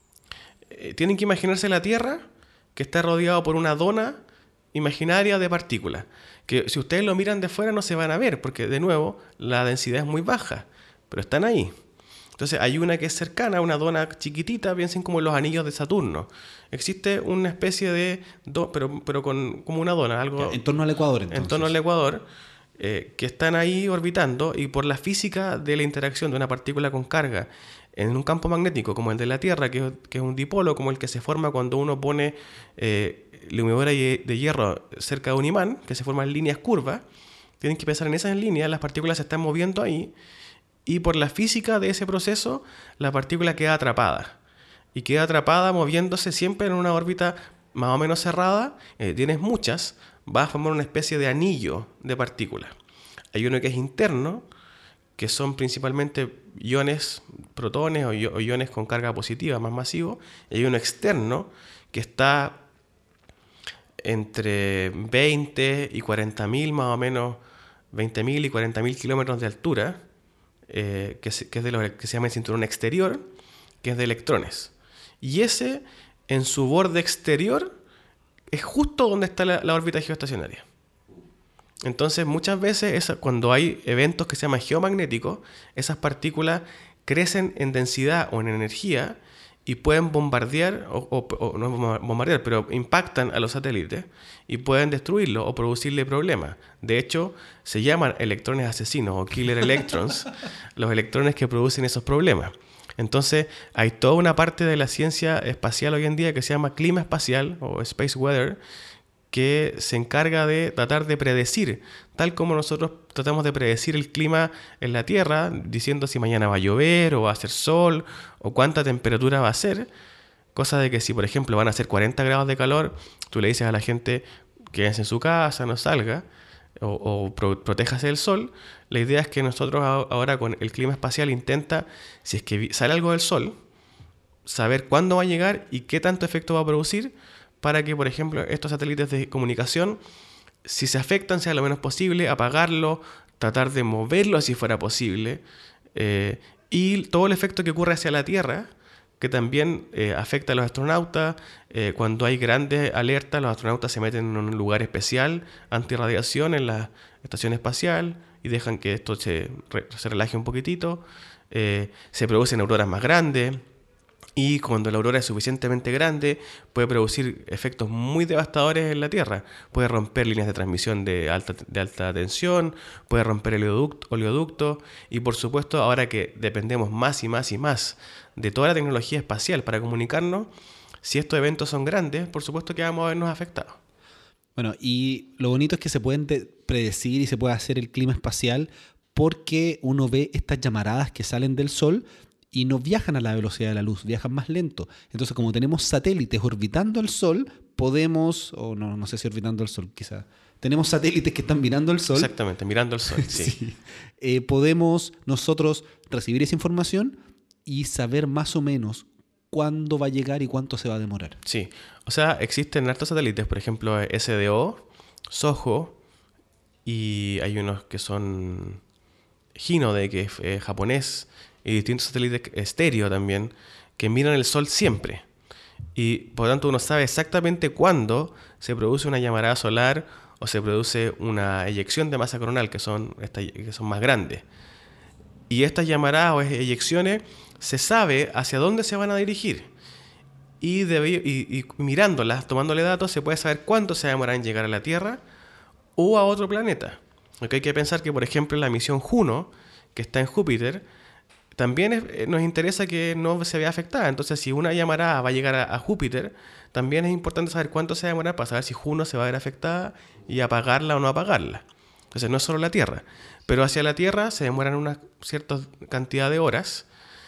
Eh, tienen que imaginarse la Tierra, que está rodeado por una dona imaginaria de partículas, que si ustedes lo miran de fuera no se van a ver, porque de nuevo la densidad es muy baja, pero están ahí. Entonces hay una que es cercana, una dona chiquitita, piensen como los anillos de Saturno. Existe una especie de, do, pero, pero con, como una dona, algo en torno al Ecuador entonces. En torno al Ecuador, eh, que están ahí orbitando, y por la física de la interacción de una partícula con carga en un campo magnético como el de la Tierra, que, que es un dipolo, como el que se forma cuando uno pone eh, la humedora de hierro cerca de un imán, que se forman líneas curvas. Tienen que pensar en esas líneas, las partículas se están moviendo ahí, y por la física de ese proceso, la partícula queda atrapada. Y queda atrapada moviéndose siempre en una órbita más o menos cerrada. Eh, tienes muchas, va a formar una especie de anillo de partículas. Hay uno que es interno, que son principalmente iones, protones o iones con carga positiva más masivo. Y hay uno externo, que está entre veinte y cuarenta mil, más o menos veinte mil y cuarenta mil kilómetros de altura, eh, que, es, que es de lo que se llama el cinturón exterior, que es de electrones. Y ese, en su borde exterior, es justo donde está la, la órbita geoestacionaria. Entonces, muchas veces, esa, cuando hay eventos que se llaman geomagnéticos, esas partículas crecen en densidad o en energía y pueden bombardear, o, o, o no bombardear, pero impactan a los satélites y pueden destruirlos o producirle problemas. De hecho, se llaman electrones asesinos o killer electrons, los electrones que producen esos problemas. Entonces, hay toda una parte de la ciencia espacial hoy en día que se llama clima espacial o space weather, que se encarga de tratar de predecir, tal como nosotros tratamos de predecir el clima en la Tierra, diciendo si mañana va a llover o va a hacer sol o cuánta temperatura va a ser, cosa de que si por ejemplo van a ser cuarenta grados de calor, tú le dices a la gente quédense en su casa, no salga o, o pro, protéjase del sol. La idea es que nosotros ahora con el clima espacial intenta, si es que sale algo del sol, saber cuándo va a llegar y qué tanto efecto va a producir, para que, por ejemplo, estos satélites de comunicación, si se afectan, sea lo menos posible, apagarlo, tratar de moverlo si fuera posible, eh, y todo el efecto que ocurre hacia la Tierra, que también eh, afecta a los astronautas. Eh, cuando hay grandes alertas, los astronautas se meten en un lugar especial, antirradiación, en la estación espacial, y dejan que esto se, re, se relaje un poquitito. Eh, se producen auroras más grandes. Y cuando la aurora es suficientemente grande, puede producir efectos muy devastadores en la Tierra. Puede romper líneas de transmisión de alta, de alta tensión, puede romper el oleoducto, oleoducto. Y por supuesto, ahora que dependemos más y más y más de toda la tecnología espacial para comunicarnos, si estos eventos son grandes, por supuesto que vamos a vernos afectados. Bueno, y lo bonito es que se pueden de- predecir y se puede hacer el clima espacial porque uno ve estas llamaradas que salen del Sol y no viajan a la velocidad de la luz, viajan más lento. Entonces, como tenemos satélites orbitando el Sol, podemos, o no, no sé si orbitando el Sol, quizás, tenemos satélites que están mirando el Sol. Exactamente, mirando el Sol, sí. sí. Eh, podemos nosotros recibir esa información y saber más o menos cuándo va a llegar y cuánto se va a demorar. Sí, o sea, existen hartos satélites, por ejemplo, S D O, SOHO, y hay unos que son Hinode, que es eh, japonés, y distintos satélites estéreo también, que miran el Sol siempre. Y por lo tanto uno sabe exactamente cuándo se produce una llamarada solar o se produce una eyección de masa coronal, que son, que son más grandes. Y estas llamaradas o eyecciones se sabe hacia dónde se van a dirigir. Y, debe, y, y mirándolas, tomándole datos, se puede saber cuánto se demoran en llegar a la Tierra o a otro planeta. Porque hay que pensar que, por ejemplo, la misión Juno, que está en Júpiter, también es, nos interesa que no se vea afectada. Entonces, si una llamarada va a llegar a, a Júpiter, también es importante saber cuánto se va a demorar para saber si Juno se va a ver afectada y apagarla o no apagarla. Entonces, no es solo la Tierra. Pero hacia la Tierra se demoran una cierta cantidad de horas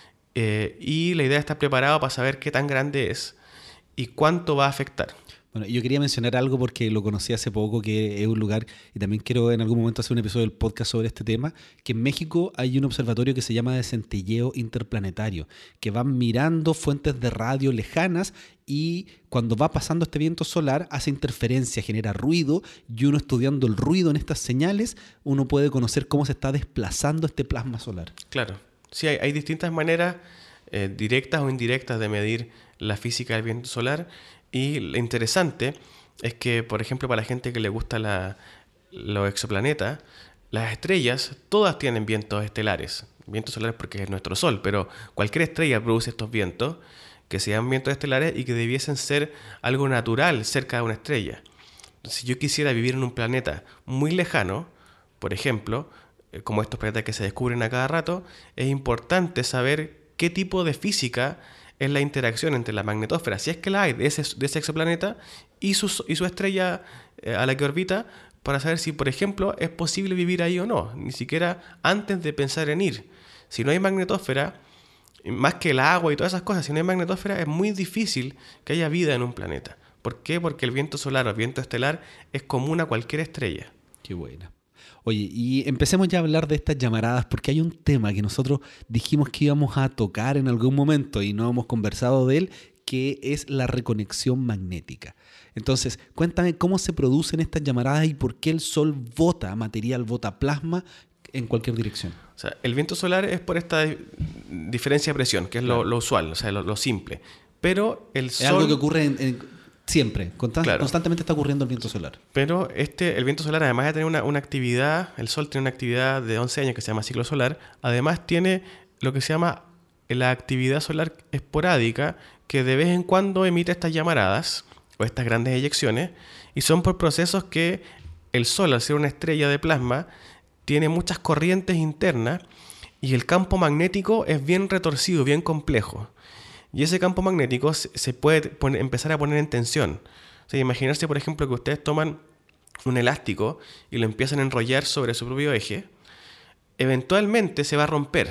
eh, y la idea es estar preparado para saber qué tan grande es y cuánto va a afectar. Bueno, yo quería mencionar algo porque lo conocí hace poco, que es un lugar, y también quiero en algún momento hacer un episodio del podcast sobre este tema, que en México hay un observatorio que se llama de centelleo interplanetario, que van mirando fuentes de radio lejanas y cuando va pasando este viento solar hace interferencia, genera ruido, y uno estudiando el ruido en estas señales, uno puede conocer cómo se está desplazando este plasma solar. Claro, sí, hay, hay distintas maneras eh, directas o indirectas de medir la física del viento solar. Y lo interesante es que, por ejemplo, para la gente que le gusta la, los exoplanetas, las estrellas todas tienen vientos estelares. Vientos solares porque es nuestro Sol, pero cualquier estrella produce estos vientos que se llaman vientos estelares y que debiesen ser algo natural cerca de una estrella. Entonces, si yo quisiera vivir en un planeta muy lejano, por ejemplo, como estos planetas que se descubren a cada rato, es importante saber qué tipo de física es la interacción entre la magnetosfera, si es que la hay, de ese, de ese exoplaneta y su, y su estrella eh, a la que orbita, para saber si, por ejemplo, es posible vivir ahí o no, ni siquiera antes de pensar en ir. Si no hay magnetosfera, más que el agua y todas esas cosas, si no hay magnetosfera es muy difícil que haya vida en un planeta. ¿Por qué? Porque el viento solar o el viento estelar es común a cualquier estrella. Qué buena. Oye, y empecemos ya a hablar de estas llamaradas, porque hay un tema que nosotros dijimos que íbamos a tocar en algún momento y no hemos conversado de él, que es la reconexión magnética. Entonces, cuéntame cómo se producen estas llamaradas y por qué el Sol bota material, bota plasma en cualquier dirección. O sea, el viento solar es por esta diferencia de presión, que es claro. lo, lo usual, o sea, lo, lo simple. Pero el es Sol... Es algo que ocurre en... en Siempre, constant- claro. constantemente está ocurriendo el viento solar. Pero este, el viento solar, además de tener una, una actividad, el Sol tiene una actividad de once años que se llama ciclo solar, además tiene lo que se llama la actividad solar esporádica, que de vez en cuando emite estas llamaradas o estas grandes eyecciones, y son por procesos que el Sol, al ser una estrella de plasma, tiene muchas corrientes internas y el campo magnético es bien retorcido, bien complejo. Y ese campo magnético se puede poner, empezar a poner en tensión. O sea, imaginarse, por ejemplo, que ustedes toman un elástico y lo empiezan a enrollar sobre su propio eje, eventualmente se va a romper.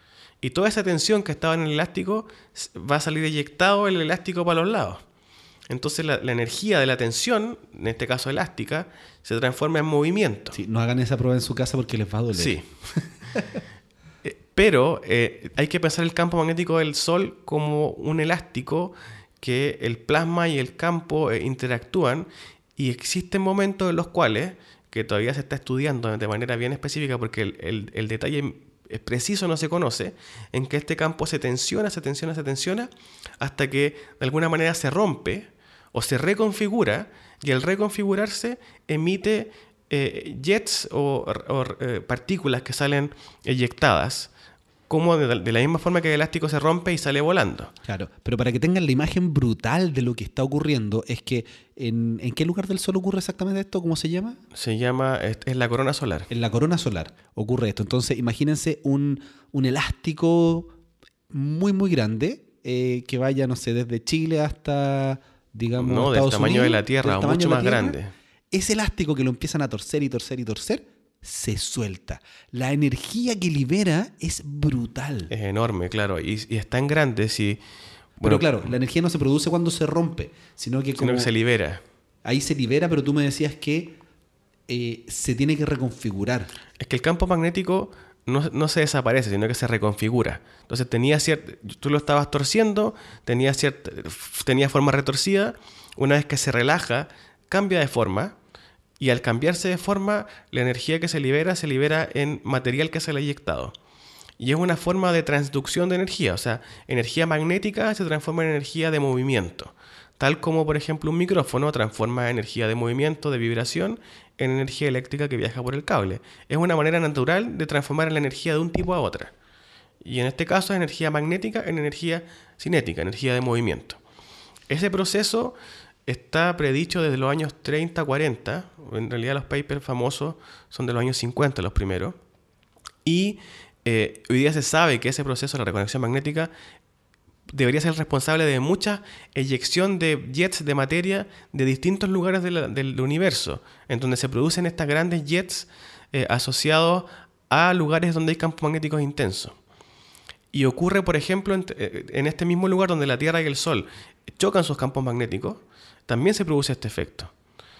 Y toda esa tensión que estaba en el elástico va a salir eyectado el elástico para los lados. Entonces la, la energía de la tensión, en este caso elástica, se transforma en movimiento. Sí, no hagan esa prueba en su casa porque les va a doler. Sí. Pero eh, hay que pensar el campo magnético del Sol como un elástico que el plasma y el campo eh, interactúan, y existen momentos en los cuales, que todavía se está estudiando de manera bien específica porque el, el, el detalle preciso no se conoce, en que este campo se tensiona, se tensiona, se tensiona, hasta que de alguna manera se rompe o se reconfigura, y al reconfigurarse emite eh, jets o, o eh, partículas que salen eyectadas, como de, de la misma forma que el elástico se rompe y sale volando. Claro, pero para que tengan la imagen brutal de lo que está ocurriendo, es que ¿en, ¿en qué lugar del Sol ocurre exactamente esto? ¿Cómo se llama? Se llama, es, es la corona solar. En la corona solar ocurre esto. Entonces, imagínense un, un elástico muy, muy grande eh, que vaya, no sé, desde Chile hasta, digamos, no, Estados del tamaño Unidos, de la Tierra, o mucho más grande. ese elástico que lo empiezan a torcer y torcer y torcer, se suelta. La energía que libera es brutal. Es enorme, claro, y, y es tan grande si... Bueno, pero claro, la energía no se produce cuando se rompe, sino que como... Sino que se libera. Ahí se libera, pero tú me decías que eh, se tiene que reconfigurar. Es que el campo magnético no, no se desaparece, sino que se reconfigura. Entonces tenía cierta, tú lo estabas torciendo, tenía, cierta, tenía forma retorcida. Una vez que se relaja, cambia de forma. Y al cambiarse de forma, la energía que se libera, se libera en material que se le ha inyectado. Y es una forma de transducción de energía. O sea, energía magnética se transforma en energía de movimiento. Tal como, por ejemplo, un micrófono transforma energía de movimiento, de vibración, en energía eléctrica que viaja por el cable. Es una manera natural de transformar la energía de un tipo a otra. Y en este caso es energía magnética en energía cinética, energía de movimiento. Ese proceso está predicho desde los años treinta, cuarenta. En realidad los papers famosos son de los años cincuenta, los primeros. Y eh, hoy día se sabe que ese proceso, la reconexión magnética, debería ser responsable de mucha eyección de jets de materia de distintos lugares de la, del universo, en donde se producen estas grandes jets eh, asociados a lugares donde hay campos magnéticos intensos. Y ocurre, por ejemplo, en, en este mismo lugar donde la Tierra y el Sol chocan sus campos magnéticos, también se produce este efecto.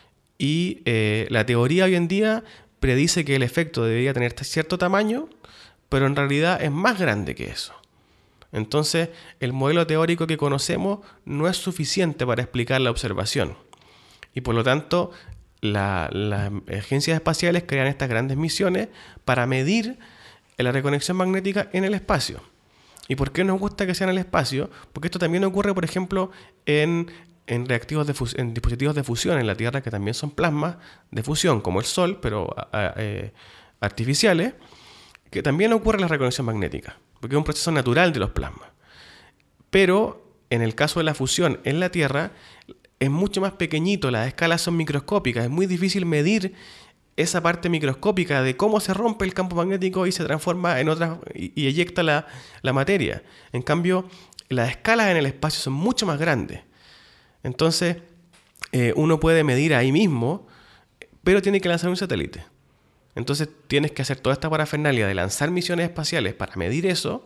Y eh, la teoría hoy en día predice que el efecto debería tener cierto tamaño, pero en realidad es más grande que eso. Entonces, el modelo teórico que conocemos no es suficiente para explicar la observación. Y por lo tanto, la, las agencias espaciales crean estas grandes misiones para medir la reconexión magnética en el espacio. ¿Y por qué nos gusta que sea en el espacio? Porque esto también ocurre, por ejemplo, en, en, reactivos de fus- en dispositivos de fusión en la Tierra, que también son plasmas de fusión, como el Sol, pero a, a, eh, artificiales, que también ocurre la reconexión magnética, porque es un proceso natural de los plasmas. Pero en el caso de la fusión en la Tierra es mucho más pequeñito, las escalas son microscópicas, es muy difícil medir esa parte microscópica de cómo se rompe el campo magnético y se transforma en otras y, y eyecta la, la materia. En cambio, las escalas en el espacio son mucho más grandes. Entonces, eh, uno puede medir ahí mismo, pero tiene que lanzar un satélite. Entonces tienes que hacer toda esta parafernalia de lanzar misiones espaciales para medir eso,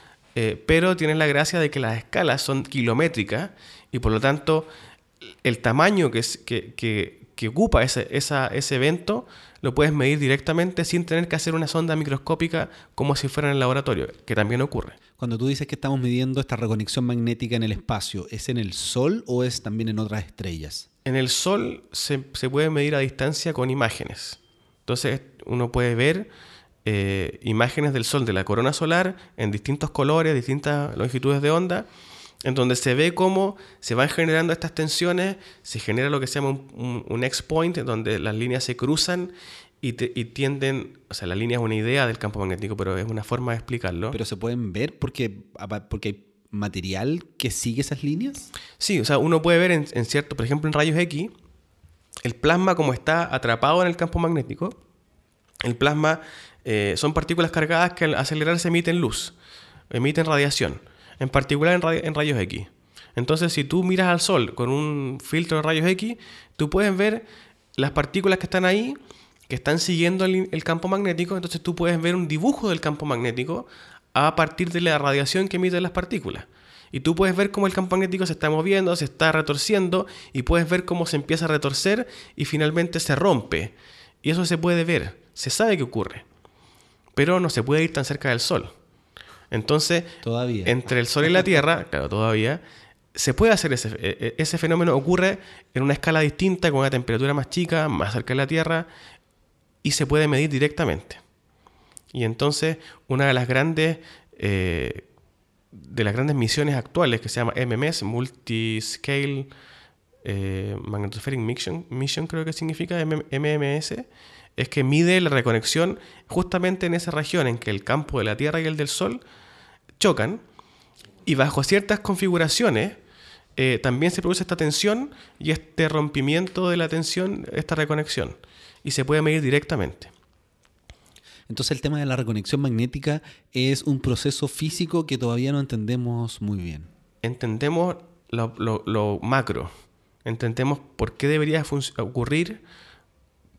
eh, pero tienes la gracia de que las escalas son kilométricas y por lo tanto el tamaño que, es, que, que, que ocupa ese, esa, ese evento lo puedes medir directamente sin tener que hacer una sonda microscópica como si fuera en el laboratorio, que también ocurre. Cuando tú dices que estamos midiendo esta reconexión magnética en el espacio, ¿es en el Sol o es también en otras estrellas? En el Sol se, se puede medir a distancia con imágenes. Entonces uno puede ver eh, imágenes del Sol, de la corona solar, en distintos colores, distintas longitudes de onda, en donde se ve cómo se van generando estas tensiones, se genera lo que se llama un, un, un X-point, donde las líneas se cruzan y, te, y tienden, o sea, la línea es una idea del campo magnético, pero es una forma de explicarlo. ¿Pero se pueden ver porque, porque hay material que sigue esas líneas? Sí, o sea, uno puede ver en, en cierto, por ejemplo, en rayos X, el plasma, como está atrapado en el campo magnético, el plasma eh, son partículas cargadas que al acelerarse emiten luz, emiten radiación, en particular en, radi- en rayos X. Entonces, si tú miras al Sol con un filtro de rayos X, tú puedes ver las partículas que están ahí, que están siguiendo el, el campo magnético. Entonces, tú puedes ver un dibujo del campo magnético a partir de la radiación que emiten las partículas. Y tú puedes ver cómo el campo magnético se está moviendo, se está retorciendo, y puedes ver cómo se empieza a retorcer y finalmente se rompe. Y eso se puede ver, se sabe que ocurre, pero no se puede ir tan cerca del Sol. Entonces, todavía. Entre el Sol y la Tierra, claro, todavía, se puede hacer ese, ese fenómeno, ocurre en una escala distinta, con una temperatura más chica, más cerca de la Tierra, y se puede medir directamente. Y entonces, una de las grandes... Eh, de las grandes misiones actuales, que se llama M M S, Multiscale eh, Magnetospheric Mission, Mission, creo que significa M M S, es que mide la reconexión justamente en esa región en que el campo de la Tierra y el del Sol chocan, y bajo ciertas configuraciones eh, también se produce esta tensión y este rompimiento de la tensión, esta reconexión, y se puede medir directamente. Entonces el tema de la reconexión magnética es un proceso físico que todavía no entendemos muy bien. Entendemos lo, lo, lo macro, entendemos por qué debería fun- ocurrir,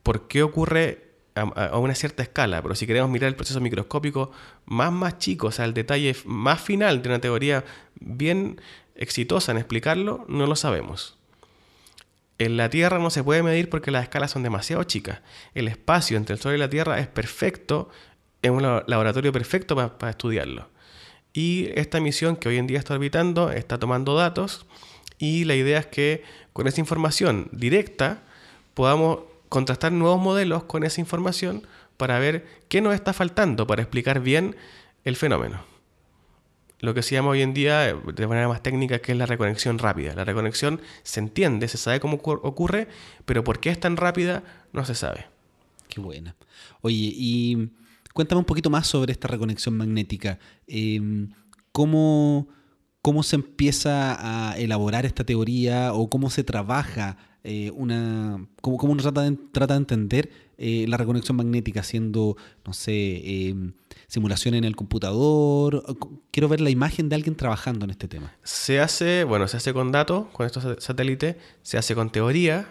por qué ocurre a, a una cierta escala, pero si queremos mirar el proceso microscópico más, más chico, o sea, el detalle más final de una teoría bien exitosa en explicarlo, no lo sabemos. En la Tierra no se puede medir porque las escalas son demasiado chicas. El espacio entre el Sol y la Tierra es perfecto, es un laboratorio perfecto para, para estudiarlo. Y esta misión que hoy en día está orbitando está tomando datos y la idea es que con esa información directa podamos contrastar nuevos modelos con esa información para ver qué nos está faltando para explicar bien el fenómeno. Lo que se llama hoy en día, de manera más técnica, que es la reconexión rápida. La reconexión se entiende, se sabe cómo ocurre, pero por qué es tan rápida no se sabe. Qué buena. Oye, y cuéntame un poquito más sobre esta reconexión magnética. Eh, ¿cómo, ¿Cómo se empieza a elaborar esta teoría o cómo se trabaja eh, una... cómo, cómo uno trata de, trata de entender eh, la reconexión magnética haciendo, no sé... Eh, simulación en el computador? Quiero ver la imagen de alguien trabajando en este tema. Se hace, bueno, se hace con datos, con estos satélites, se hace con teoría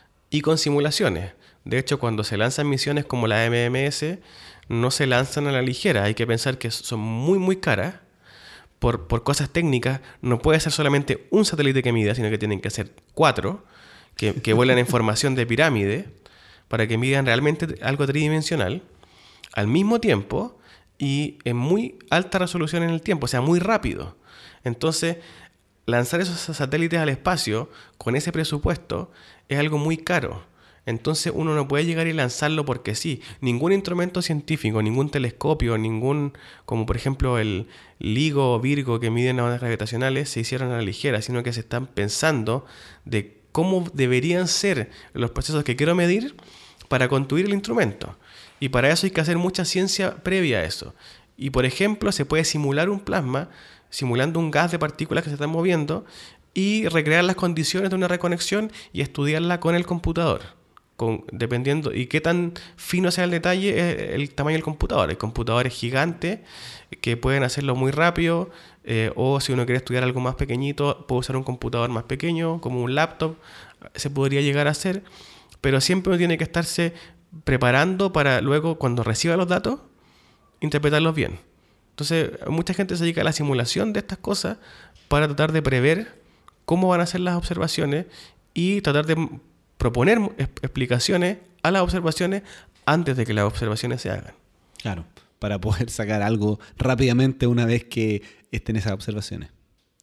y con simulaciones. De hecho, cuando se lanzan misiones como la M M S, no se lanzan a la ligera. Hay que pensar que son muy, muy caras. Por, por cosas técnicas, no puede ser solamente un satélite que mida, sino que tienen que ser cuatro, que, que vuelan en formación de pirámide, para que midan realmente algo tridimensional. Al mismo tiempo, y en muy alta resolución en el tiempo, o sea, muy rápido. Entonces, lanzar esos satélites al espacio con ese presupuesto es algo muy caro. Entonces, uno no puede llegar y lanzarlo porque sí. Ningún instrumento científico, ningún telescopio, ningún, como por ejemplo el LIGO o Virgo que miden las ondas gravitacionales, se hicieron a la ligera, sino que se están pensando de cómo deberían ser los procesos que quiero medir para construir el instrumento. Y para eso hay que hacer mucha ciencia previa a eso. Y por ejemplo, se puede simular un plasma, simulando un gas de partículas que se están moviendo, y recrear las condiciones de una reconexión y estudiarla con el computador. Con, dependiendo, y qué tan fino sea el detalle, es el tamaño del computador. Hay computadores gigantes que pueden hacerlo muy rápido, eh, o si uno quiere estudiar algo más pequeñito, puede usar un computador más pequeño, como un laptop, se podría llegar a hacer, pero siempre uno tiene que estarse preparando para luego, cuando reciba los datos, interpretarlos bien. Entonces, mucha gente se dedica a la simulación de estas cosas para tratar de prever cómo van a ser las observaciones y tratar de proponer explicaciones a las observaciones antes de que las observaciones se hagan. Claro, para poder sacar algo rápidamente una vez que estén esas observaciones.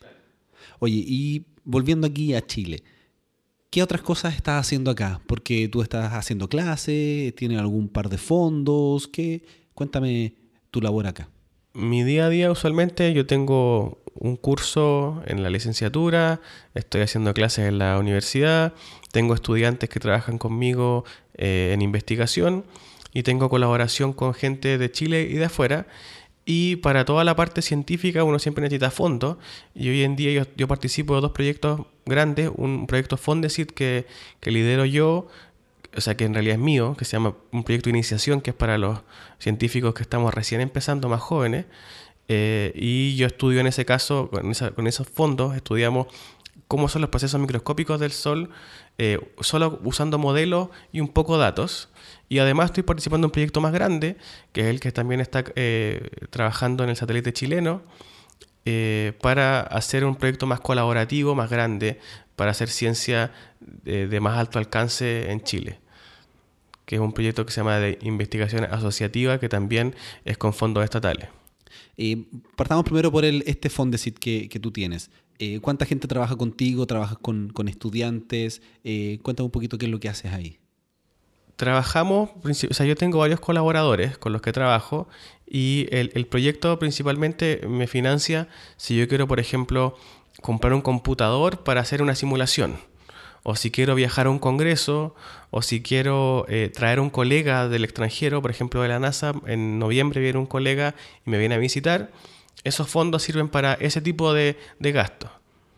Oye, y volviendo aquí a Chile, ¿qué otras cosas estás haciendo acá? Porque tú estás haciendo clases, ¿tienes algún par de fondos? ¿Qué? Cuéntame tu labor acá. Mi día a día usualmente yo tengo un curso en la licenciatura, estoy haciendo clases en la universidad, tengo estudiantes que trabajan conmigo eh, en investigación y tengo colaboración con gente de Chile y de afuera. Y para toda la parte científica uno siempre necesita fondos. Y hoy en día yo, yo participo de dos proyectos grandes. Un proyecto Fondesit que, que lidero yo, o sea que en realidad es mío, que se llama un proyecto de iniciación, que es para los científicos que estamos recién empezando, más jóvenes. Eh, y yo estudio en ese caso, con, esa, con esos fondos, estudiamos cómo son los procesos microscópicos del Sol, eh, solo usando modelos y un poco datos. Y además estoy participando en un proyecto más grande, que es el que también está eh, trabajando en el satélite chileno, eh, para hacer un proyecto más colaborativo, más grande, para hacer ciencia de, de más alto alcance en Chile, que es un proyecto que se llama de investigación asociativa, que también es con fondos estatales. Eh, partamos primero por el, este Fondesit que, que tú tienes. Eh, ¿Cuánta gente trabaja contigo? ¿Trabajas con, con estudiantes? Eh, cuéntame un poquito qué es lo que haces ahí. Trabajamos, o sea, yo tengo varios colaboradores con los que trabajo y el, el proyecto principalmente me financia si yo quiero, por ejemplo, comprar un computador para hacer una simulación, o si quiero viajar a un congreso, o si quiero eh, traer un colega del extranjero, por ejemplo de la NASA. En noviembre viene un colega y me viene a visitar. Esos fondos sirven para ese tipo de, de gastos.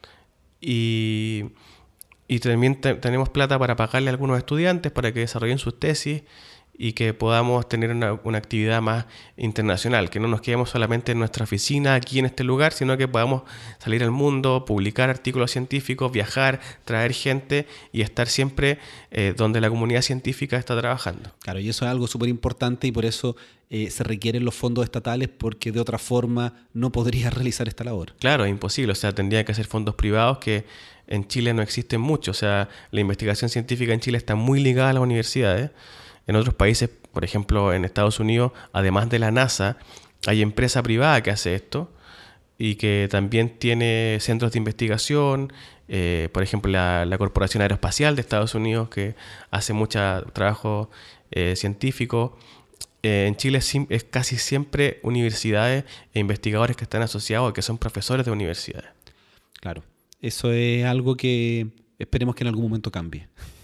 Y... Y también te, tenemos plata para pagarle a algunos estudiantes para que desarrollen sus tesis y que podamos tener una, una actividad más internacional, que no nos quedemos solamente en nuestra oficina aquí en este lugar, sino que podamos salir al mundo, publicar artículos científicos, viajar, traer gente y estar siempre eh, donde la comunidad científica está trabajando. Claro, y eso es algo súper importante y por eso eh, se requieren los fondos estatales, porque de otra forma no podrías realizar esta labor. Claro, es imposible, o sea, tendría que ser fondos privados que en Chile no existen mucho, o sea, la investigación científica en Chile está muy ligada a las universidades. En otros países, por ejemplo, en Estados Unidos, además de la NASA, hay empresa privada que hace esto y que también tiene centros de investigación, eh, por ejemplo, la, la Corporación Aeroespacial de Estados Unidos, que hace mucho trabajo eh, científico. Eh, en Chile es, es casi siempre universidades e investigadores que están asociados, que son profesores de universidades. Claro, eso es algo que esperemos que en algún momento cambie.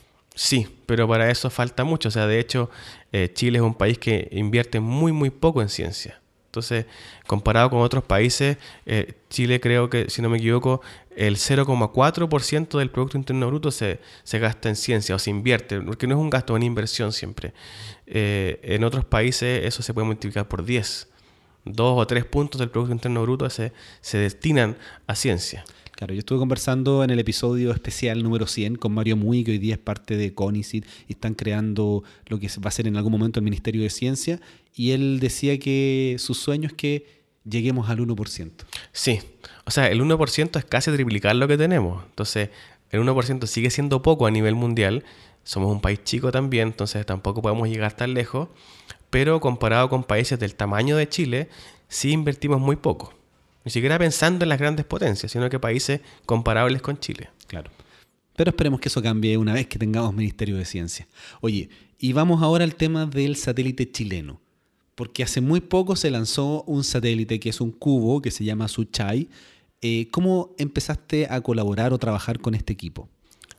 Sí, pero para eso falta mucho. O sea, de hecho, eh, Chile es un país que invierte muy, muy poco en ciencia. Entonces, comparado con otros países, eh, Chile creo que, si no me equivoco, el cero coma cuatro por ciento del Producto Interno Bruto se, se gasta en ciencia o se invierte, porque no es un gasto, es una inversión siempre. Eh, en otros países eso se puede multiplicar por diez. Dos o tres puntos del Producto Interno Bruto se, se destinan a ciencia. Claro, yo estuve conversando en el episodio especial número cien con Mario Muy, que hoy día es parte de CONICET y están creando lo que va a ser en algún momento el Ministerio de Ciencia, y él decía que su sueño es que lleguemos al uno por ciento. Sí, o sea, el uno por ciento es casi triplicar lo que tenemos. Entonces, el uno por ciento sigue siendo poco a nivel mundial. Somos un país chico también, entonces tampoco podemos llegar tan lejos, pero comparado con países del tamaño de Chile, sí invertimos muy poco. Ni siquiera pensando en las grandes potencias, sino que países comparables con Chile. Claro. Pero esperemos que eso cambie una vez que tengamos Ministerio de Ciencia. Oye, y vamos ahora al tema del satélite chileno. Porque hace muy poco se lanzó un satélite que es un cubo que se llama Suchai. Eh, ¿Cómo empezaste a colaborar o trabajar con este equipo?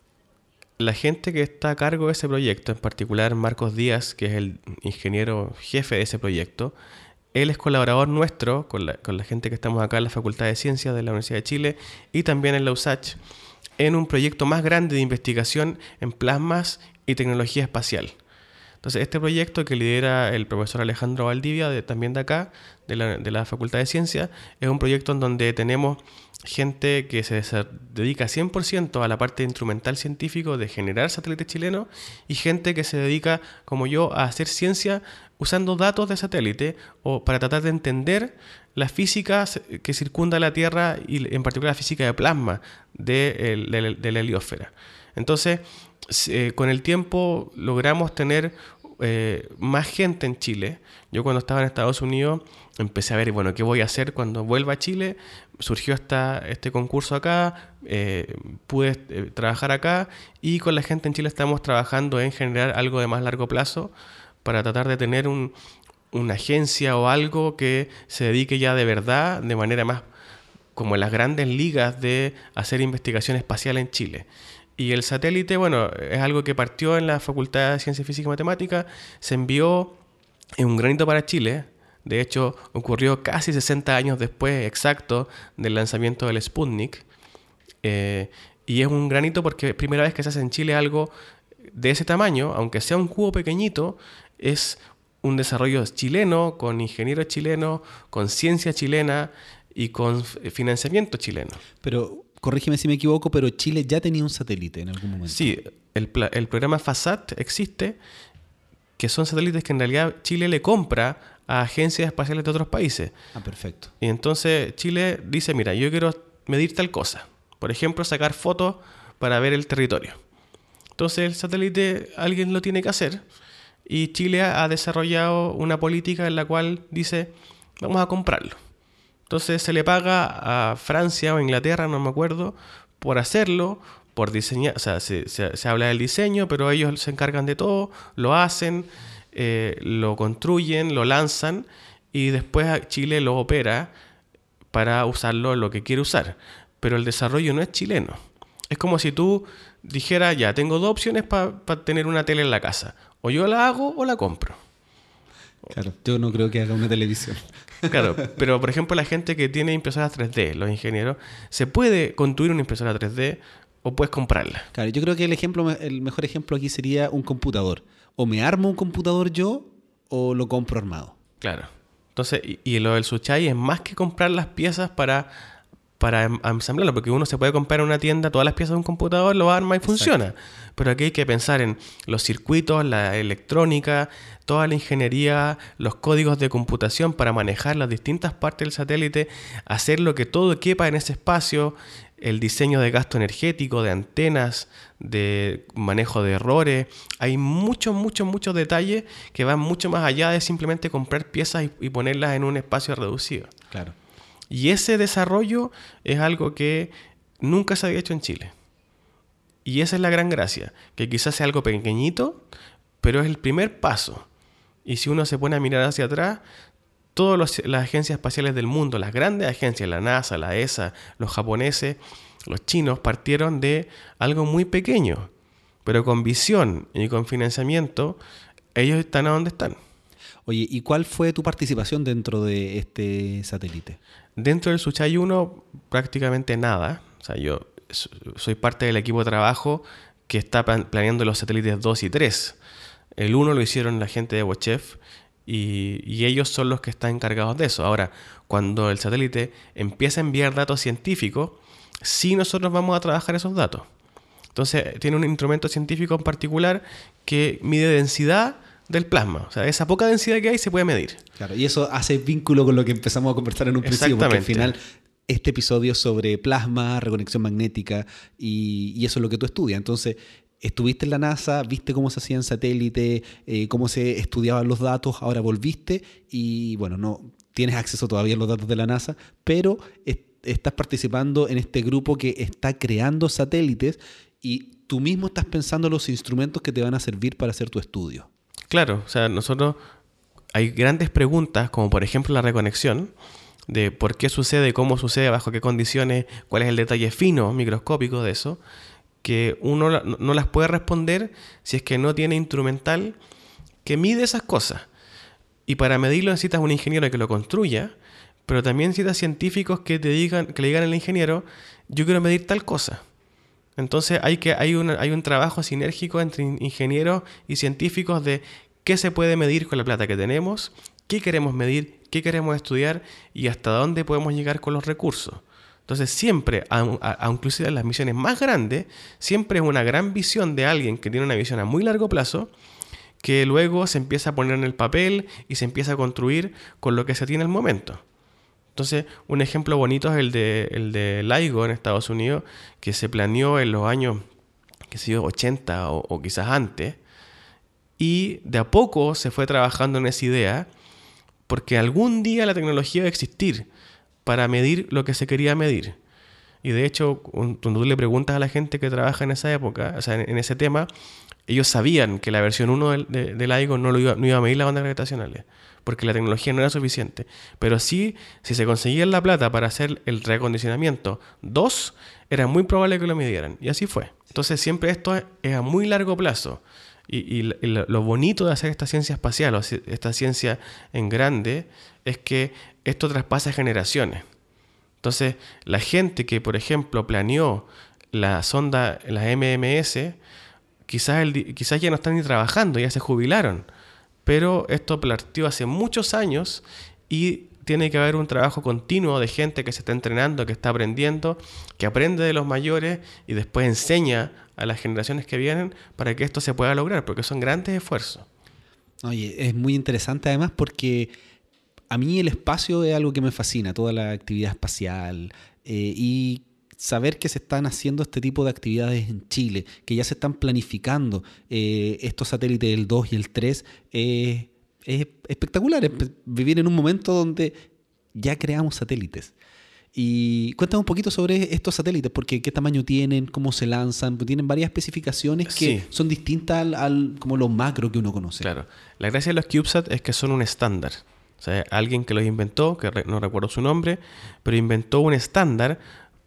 La gente que está a cargo de ese proyecto, en particular Marcos Díaz, que es el ingeniero jefe de ese proyecto, él es colaborador nuestro con la, con la gente que estamos acá en la Facultad de Ciencias de la Universidad de Chile y también en la U S A C, en un proyecto más grande de investigación en plasmas y tecnología espacial. Entonces, este proyecto que lidera el profesor Alejandro Valdivia, de, también de acá, de la, de la Facultad de Ciencias, es un proyecto en donde tenemos gente que se dedica cien por ciento a la parte instrumental científico de generar satélites chilenos y gente que se dedica, como yo, a hacer ciencia usando datos de satélite o para tratar de entender la física que circunda la Tierra y en particular la física de plasma de, de, de la heliosfera. Entonces, eh, con el tiempo logramos tener eh, más gente en Chile. Yo cuando estaba en Estados Unidos empecé a ver, bueno, ¿qué voy a hacer cuando vuelva a Chile? Surgió esta, este concurso acá, eh, pude eh, trabajar acá y con la gente en Chile estamos trabajando en generar algo de más largo plazo para tratar de tener un, una agencia o algo que se dedique ya de verdad, de manera más como en las grandes ligas, de hacer investigación espacial en Chile. Y el satélite, bueno, es algo que partió en la Facultad de Ciencias Físicas y Matemáticas, se envió en un granito para Chile. De hecho, ocurrió casi sesenta años después, exacto, del lanzamiento del Sputnik. Eh, y es un granito porque es primera vez que se hace en Chile algo de ese tamaño, aunque sea un cubo pequeñito, es un desarrollo chileno, con ingenieros chilenos, con ciencia chilena y con financiamiento chileno. Pero, corrígeme si me equivoco, pero Chile ya tenía un satélite en algún momento. Sí, el, el programa FASAT existe, que son satélites que en realidad Chile le compra a agencias espaciales de otros países. Ah, perfecto. Y entonces Chile dice, mira, yo quiero medir tal cosa. Por ejemplo, sacar fotos para ver el territorio. Entonces el satélite alguien lo tiene que hacer. Y Chile ha desarrollado una política en la cual dice, vamos a comprarlo. Entonces se le paga a Francia o Inglaterra, no me acuerdo, por hacerlo, por diseñar. O sea, se, se, se habla del diseño, pero ellos se encargan de todo, lo hacen, eh, lo construyen, lo lanzan y después Chile lo opera para usarlo en lo que quiere usar. Pero el desarrollo no es chileno. Es como si tú dijeras, ya, tengo dos opciones para pa tener una tele en la casa. O yo la hago o la compro. Claro, yo no creo que haga una televisión. Claro, pero por ejemplo la gente que tiene impresoras tres D, los ingenieros, se puede construir una impresora tres D o puedes comprarla. Claro, yo creo que el ejemplo, el mejor ejemplo aquí sería un computador. o me armo un computador yo o lo compro armado. Claro. Entonces, y, y lo del Suchai es más que comprar las piezas para, para ensamblarlo, porque uno se puede comprar en una tienda todas las piezas de un computador, lo arma y funciona. Exacto. Pero aquí hay que pensar en los circuitos, la electrónica, toda la ingeniería, los códigos de computación para manejar las distintas partes del satélite, hacer lo que todo quepa en ese espacio, el diseño de gasto energético, de antenas, de manejo de errores. Hay muchos, muchos, muchos detalles que van mucho más allá de simplemente comprar piezas y, y ponerlas en un espacio reducido. Claro. Y ese desarrollo es algo que nunca se había hecho en Chile. Y esa es la gran gracia, que quizás sea algo pequeñito, pero es el primer paso. Y si uno se pone a mirar hacia atrás, todas los, las agencias espaciales del mundo, las grandes agencias, la NASA, la E S A, los japoneses, los chinos, partieron de algo muy pequeño, pero con visión y con financiamiento, ellos están a donde están. Oye, ¿y cuál fue tu participación dentro de este satélite? Dentro del Suchai uno, prácticamente nada. O sea, yo soy parte del equipo de trabajo que está planeando los satélites dos y tres. El uno lo hicieron la gente de Wochef y, y ellos son los que están encargados de eso. Ahora, cuando el satélite empieza a enviar datos científicos, sí nosotros vamos a trabajar esos datos. Entonces, tiene un instrumento científico en particular que mide densidad del plasma. O sea, esa poca densidad que hay se puede medir. Claro, y eso hace vínculo con lo que empezamos a conversar en un principio, porque al final este episodio es sobre plasma, reconexión magnética, y, y eso es lo que tú estudias. Entonces, estuviste en la NASA, viste cómo se hacían satélites, eh, cómo se estudiaban los datos, ahora volviste y, bueno, no tienes acceso todavía a los datos de la NASA, pero est- estás participando en este grupo que está creando satélites y tú mismo estás pensando los instrumentos que te van a servir para hacer tu estudio. Claro, o sea, nosotros hay grandes preguntas, como por ejemplo la reconexión, de por qué sucede, cómo sucede, bajo qué condiciones, cuál es el detalle fino, microscópico de eso, que uno no las puede responder si es que no tiene instrumental que mide esas cosas. Y para medirlo necesitas un ingeniero que lo construya, pero también necesitas científicos que te digan, que le digan al ingeniero, yo quiero medir tal cosa. Entonces hay, que, hay, una, hay un trabajo sinérgico entre ingenieros y científicos de qué se puede medir con la plata que tenemos, qué queremos medir, qué queremos estudiar y hasta dónde podemos llegar con los recursos. Entonces siempre, aunque en las misiones más grandes, siempre es una gran visión de alguien que tiene una visión a muy largo plazo, que luego se empieza a poner en el papel y se empieza a construir con lo que se tiene al momento. Entonces, un ejemplo bonito es el de, el de LIGO en Estados Unidos, que se planeó en los años, qué sé yo, ochenta o, o quizás antes, y de a poco se fue trabajando en esa idea, porque algún día la tecnología va a existir para medir lo que se quería medir. Y de hecho, cuando tú le preguntas a la gente que trabaja en esa época, o sea, en, en ese tema, ellos sabían que la versión uno del de, de LIGO no, lo iba, no iba a medir las ondas gravitacionales, porque la tecnología no era suficiente. Pero sí, si se conseguía la plata para hacer el reacondicionamiento dos, era muy probable que lo midieran. Y así fue. Entonces siempre esto es, es a muy largo plazo. Y, y, y lo bonito de hacer esta ciencia espacial, o esta ciencia en grande, es que esto traspasa generaciones. Entonces, la gente que, por ejemplo, planeó la sonda, la M M S, quizás, el, quizás ya no están ni trabajando, ya se jubilaron. Pero esto partió hace muchos años y tiene que haber un trabajo continuo de gente que se está entrenando, que está aprendiendo, que aprende de los mayores y después enseña a las generaciones que vienen para que esto se pueda lograr, porque son grandes esfuerzos. Oye, es muy interesante además porque a mí el espacio es algo que me fascina, toda la actividad espacial eh, y saber que se están haciendo este tipo de actividades en Chile, que ya se están planificando eh, estos satélites del dos y el tres, eh, es espectacular. Es vivir en un momento donde ya creamos satélites. Y cuéntame un poquito sobre estos satélites, porque qué tamaño tienen, cómo se lanzan, tienen varias especificaciones que sí. son distintas al, al como lo macro que uno conoce. Claro, la gracia de los CubeSat es que son un estándar. O sea, alguien que los inventó, que no recuerdo su nombre, pero inventó un estándar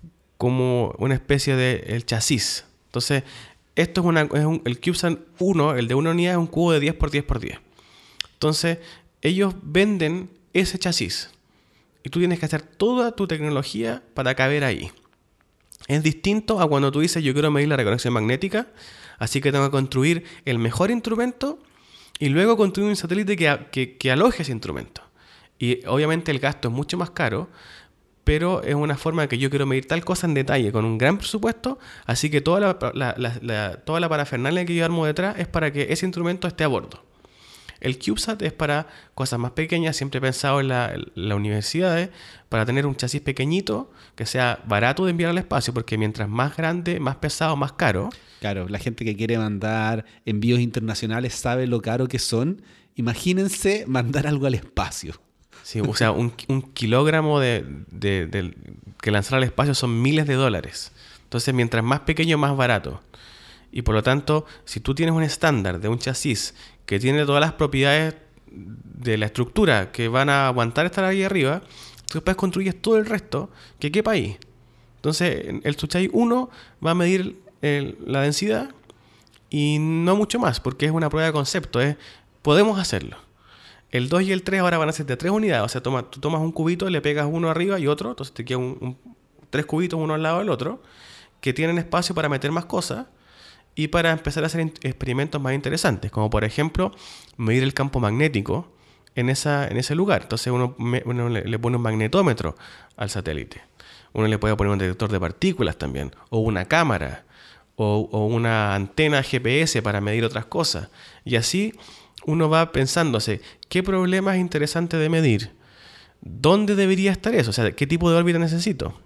como una especie de el chasis. Entonces, esto es, una, es un, el CubeSat uno, el de una unidad, es un cubo de diez por diez por diez. Entonces, ellos venden ese chasis. Y tú tienes que hacer toda tu tecnología para caber ahí. Es distinto a cuando tú dices, yo quiero medir la reconexión magnética, así que tengo que construir el mejor instrumento y luego construir un satélite que, que, que aloje ese instrumento. Y obviamente el gasto es mucho más caro, pero es una forma de que yo quiero medir tal cosa en detalle con un gran presupuesto, así que toda la, la, la, la, toda la parafernalia que yo armo detrás es para que ese instrumento esté a bordo. El CubeSat es para cosas más pequeñas, siempre he pensado en las la universidades, para tener un chasis pequeñito, que sea barato de enviar al espacio, porque mientras más grande, más pesado, más caro. Claro, la gente que quiere mandar envíos internacionales sabe lo caro que son. Imagínense mandar algo al espacio. Sí, o sea, un, un kilogramo de, de, de, que lanzar al espacio son miles de dólares. Entonces, mientras más pequeño, más barato. Y por lo tanto, si tú tienes un estándar de un chasis que tiene todas las propiedades de la estructura que van a aguantar estar ahí arriba, tú después construyes todo el resto que quepa ahí. Entonces, el Suchai uno va a medir el, la densidad y no mucho más, porque es una prueba de concepto. Es, podemos hacerlo. El dos y el tres ahora van a ser de tres unidades. O sea, toma, tú tomas un cubito, le pegas uno arriba y otro, entonces te queda un, un, tres cubitos uno al lado del otro, que tienen espacio para meter más cosas y para empezar a hacer experimentos más interesantes, como por ejemplo medir el campo magnético en, esa, en ese lugar. Entonces uno, me, uno le, le pone un magnetómetro al satélite, uno le puede poner un detector de partículas también, o una cámara, o, o una antena G P S para medir otras cosas, y así uno va pensándose qué problema es interesante de medir, dónde debería estar eso, o sea, qué tipo de órbita necesito.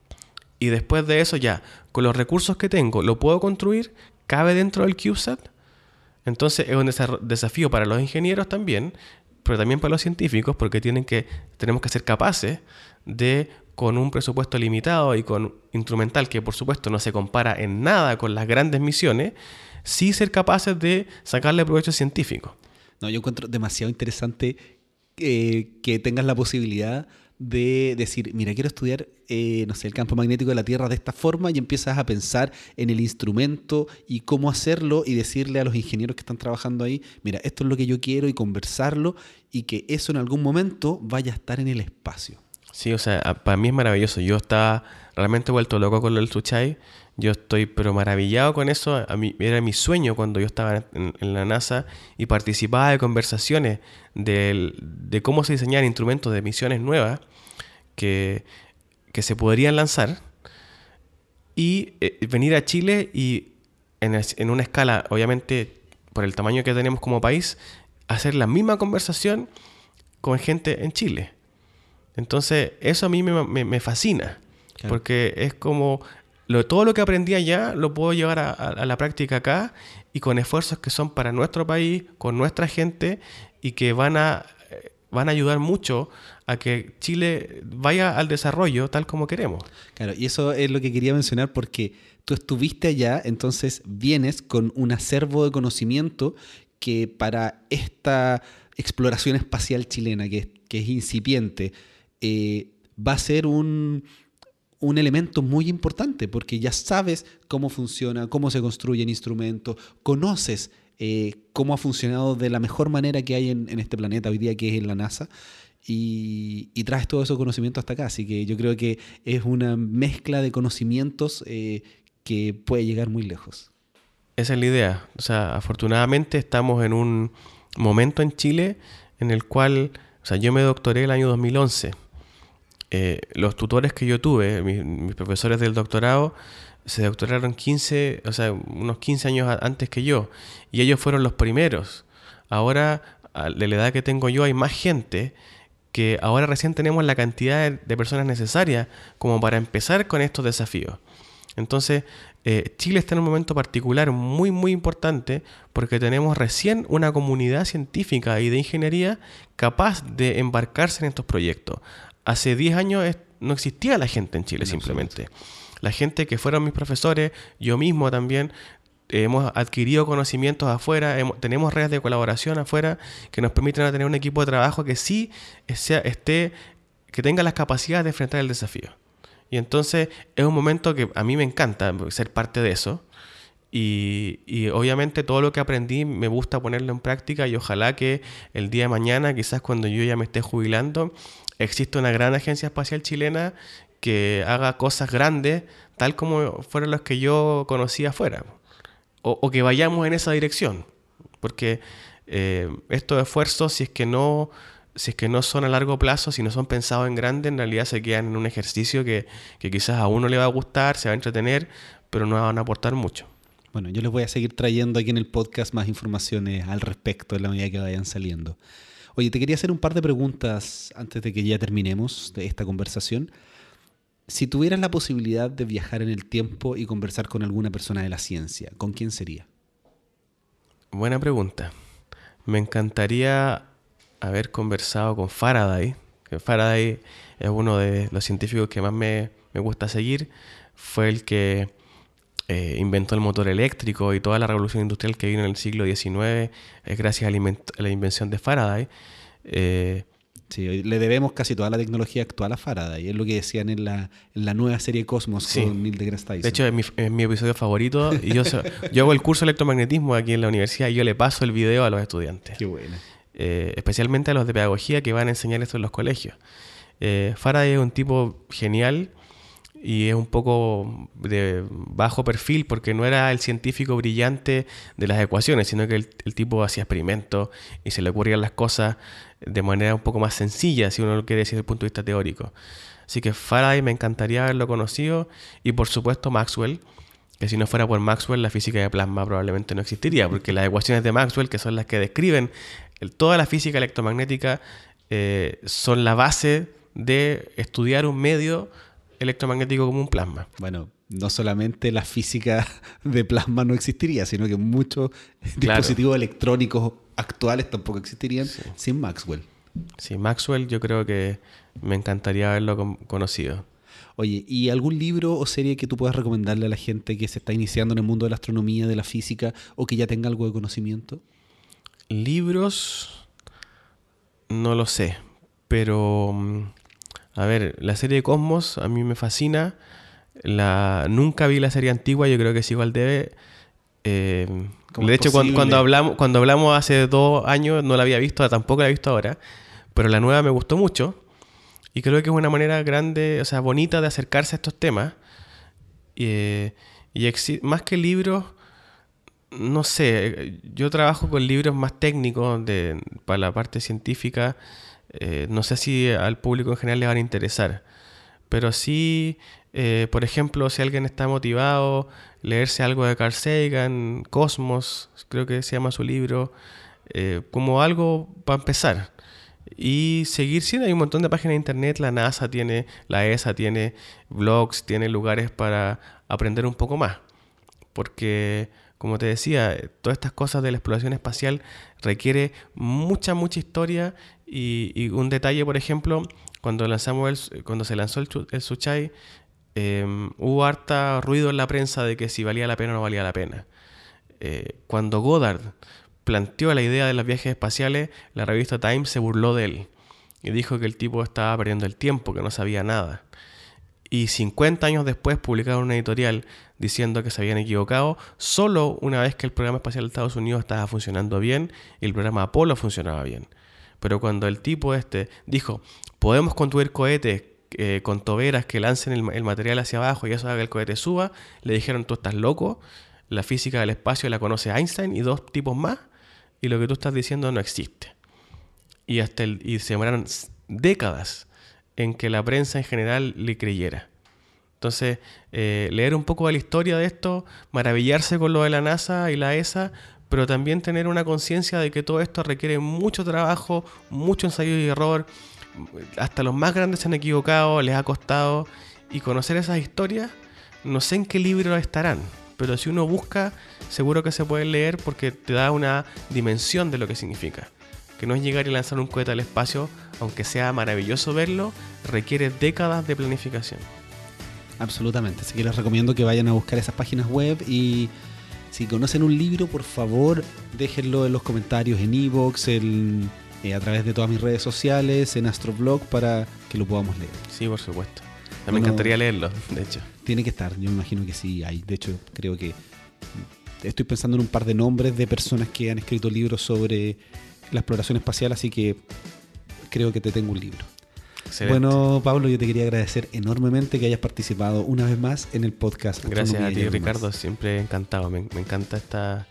Y después de eso ya, con los recursos que tengo, ¿lo puedo construir? ¿Cabe dentro del CubeSat? Entonces es un desafío para los ingenieros también, pero también para los científicos, porque tienen que, tenemos que ser capaces de, con un presupuesto limitado y con instrumental que por supuesto no se compara en nada con las grandes misiones, sí ser capaces de sacarle provecho científico. No, yo encuentro demasiado interesante eh, que tengas la posibilidad de decir, mira, quiero estudiar, eh, no sé, el campo magnético de la Tierra de esta forma, y empiezas a pensar en el instrumento y cómo hacerlo y decirle a los ingenieros que están trabajando ahí, mira, esto es lo que yo quiero, y conversarlo, y que eso en algún momento vaya a estar en el espacio. Sí, o sea, para mí es maravilloso. Yo estaba realmente vuelto loco con el Suchai. Yo estoy pero maravillado con eso. A mí era mi sueño cuando yo estaba en, en la NASA y participaba de conversaciones de, de cómo se diseñaban instrumentos de misiones nuevas que, que se podrían lanzar, y eh, venir a Chile y en, el, en una escala, obviamente por el tamaño que tenemos como país, hacer la misma conversación con gente en Chile. Entonces eso a mí me, me, me fascina, claro, porque es como lo, todo lo que aprendí allá lo puedo llevar a, a, a la práctica acá, y con esfuerzos que son para nuestro país, con nuestra gente, y que van a, van a ayudar mucho a que Chile vaya al desarrollo tal como queremos. Claro, y eso es lo que quería mencionar, porque tú estuviste allá, entonces vienes con un acervo de conocimiento que para esta exploración espacial chilena, que es, que es incipiente, eh, va a ser un, un elemento muy importante, porque ya sabes cómo funciona, cómo se construyen instrumentos, conoces eh, cómo ha funcionado de la mejor manera que hay en, en este planeta hoy día, que es en la NASA, y, y traes todo ese conocimiento hasta acá. Así que yo creo que es una mezcla de conocimientos eh, que puede llegar muy lejos. Esa es la idea. O sea, afortunadamente estamos en un momento en Chile en el cual, o sea, yo me doctoré el año dos mil once. Eh, los tutores que yo tuve, mis, mis profesores del doctorado, se doctoraron quince, o sea, unos quince años antes que yo, y ellos fueron los primeros. Ahora, de la edad que tengo yo, hay más gente, que ahora recién tenemos la cantidad de, de personas necesarias como para empezar con estos desafíos. Entonces, eh, Chile está en un momento particular muy, muy importante, porque tenemos recién una comunidad científica y de ingeniería capaz de embarcarse en estos proyectos. Hace diez años es, no existía la gente en Chile, no, simplemente. Absolutamente. La gente que fueron mis profesores, yo mismo también, eh, hemos adquirido conocimientos afuera, hemos, tenemos redes de colaboración afuera que nos permiten tener un equipo de trabajo que sí sea, esté, que tenga las capacidades de enfrentar el desafío. Y entonces es un momento que a mí me encanta ser parte de eso. Y, y obviamente todo lo que aprendí me gusta ponerlo en práctica, y ojalá que el día de mañana, quizás cuando yo ya me esté jubilando, exista una gran agencia espacial chilena que haga cosas grandes, tal como fueron los que yo conocí afuera. O, o que vayamos en esa dirección. Porque eh, estos esfuerzos, si es que no... si es que no son a largo plazo, si no son pensados en grande, en realidad se quedan en un ejercicio que, que quizás a uno le va a gustar, se va a entretener, pero no van a aportar mucho. Bueno, yo les voy a seguir trayendo aquí en el podcast más informaciones al respecto en la medida que vayan saliendo. Oye, te quería hacer un par de preguntas antes de que ya terminemos de esta conversación. Si tuvieras la posibilidad de viajar en el tiempo y conversar con alguna persona de la ciencia, ¿con quién sería? Buena pregunta. Me encantaría haber conversado con Faraday. Que Faraday es uno de los científicos que más me, me gusta seguir. Fue el que eh, inventó el motor eléctrico, y toda la revolución industrial que vino en el siglo diecinueve es gracias a la, invent- a la invención de Faraday. Eh, Sí, le debemos casi toda la tecnología actual a Faraday. Es lo que decían en la, en la nueva serie Cosmos sí. con Neil deGrasse Tyson. De hecho, es mi, es mi episodio favorito. Y yo, so, yo hago el curso de electromagnetismo aquí en la universidad y yo le paso el video a los estudiantes. Qué buena. Eh, especialmente a los de pedagogía que van a enseñar esto en los colegios. Eh, Faraday es un tipo genial y es un poco de bajo perfil porque no era el científico brillante de las ecuaciones, sino que el, el tipo hacía experimentos y se le ocurrían las cosas de manera un poco más sencilla, si uno lo quiere decir desde el punto de vista teórico. Así que Faraday me encantaría haberlo conocido, y por supuesto Maxwell, que si no fuera por Maxwell la física de plasma probablemente no existiría, porque las ecuaciones de Maxwell, que son las que describen el, toda la física electromagnética, eh, son la base de estudiar un medio electromagnético como un plasma. Bueno, no solamente la física de plasma no existiría, sino que muchos Claro. dispositivos electrónicos actuales tampoco existirían Sí. sin Maxwell. Sí, Maxwell yo creo que me encantaría haberlo con- conocido. Oye, ¿y algún libro o serie que tú puedas recomendarle a la gente que se está iniciando en el mundo de la astronomía, de la física, o que ya tenga algo de conocimiento? Libros, no lo sé, pero a ver, la serie de Cosmos a mí me fascina. La, nunca vi la serie antigua, yo creo que sigo al debe. Eh, ¿Cómo de es hecho, cuando, posible? cuando hablamos cuando hablamos hace dos años no la había visto, tampoco la he visto ahora, pero la nueva me gustó mucho y creo que es una manera grande, o sea, bonita de acercarse a estos temas. Eh, y exi- más que libros, no sé, yo trabajo con libros más técnicos de, para la parte científica. Eh, no sé si al público en general le van a interesar, pero sí, eh, por ejemplo, si alguien está motivado, leerse algo de Carl Sagan, Cosmos, creo que se llama su libro, eh, como algo para empezar. Y seguir, sí, hay un montón de páginas de internet, la NASA tiene, la E S A tiene blogs, tiene lugares para aprender un poco más. Porque, como te decía, todas estas cosas de la exploración espacial requiere mucha, mucha historia. Y, y un detalle, por ejemplo, cuando lanzamos el, cuando se lanzó el, el Suchai, eh, hubo harta ruido en la prensa de que si valía la pena o no valía la pena. Eh, cuando Goddard planteó la idea de los viajes espaciales, la revista Time se burló de él y dijo que el tipo estaba perdiendo el tiempo, que no sabía nada. Y cincuenta años después publicaron una editorial diciendo que se habían equivocado solo una vez que el programa espacial de Estados Unidos estaba funcionando bien y el programa Apolo funcionaba bien. Pero cuando el tipo este dijo, podemos construir cohetes eh, con toberas que lancen el, el material hacia abajo y eso haga que el cohete suba, le dijeron, tú estás loco, la física del espacio la conoce Einstein y dos tipos más, y lo que tú estás diciendo no existe. Y, hasta el, y se demoraron décadas en que la prensa en general le creyera. Entonces, eh, leer un poco de la historia de esto, maravillarse con lo de la NASA y la E S A, pero también tener una conciencia de que todo esto requiere mucho trabajo, mucho ensayo y error. Hasta los más grandes se han equivocado, les ha costado. Y conocer esas historias, no sé en qué libro estarán, pero si uno busca, seguro que se pueden leer porque te da una dimensión de lo que significa. Que no es llegar y lanzar un cohete al espacio, aunque sea maravilloso verlo, requiere décadas de planificación. Absolutamente, así que les recomiendo que vayan a buscar esas páginas web y si conocen un libro, por favor, déjenlo en los comentarios en iVoox, en, eh, a través de todas mis redes sociales, en Astroblog, para que lo podamos leer. Sí, por supuesto. Me Bueno, encantaría leerlo, de hecho. Tiene que estar, yo me imagino que sí hay. De hecho, creo que estoy pensando en un par de nombres de personas que han escrito libros sobre la exploración espacial, así que creo que te tengo un libro. Excelente. Bueno, Pablo, yo te quería agradecer enormemente que hayas participado una vez más en el podcast. Gracias Astronomía a y ti, algo Ricardo. más. Siempre encantado. Me, me encanta esta,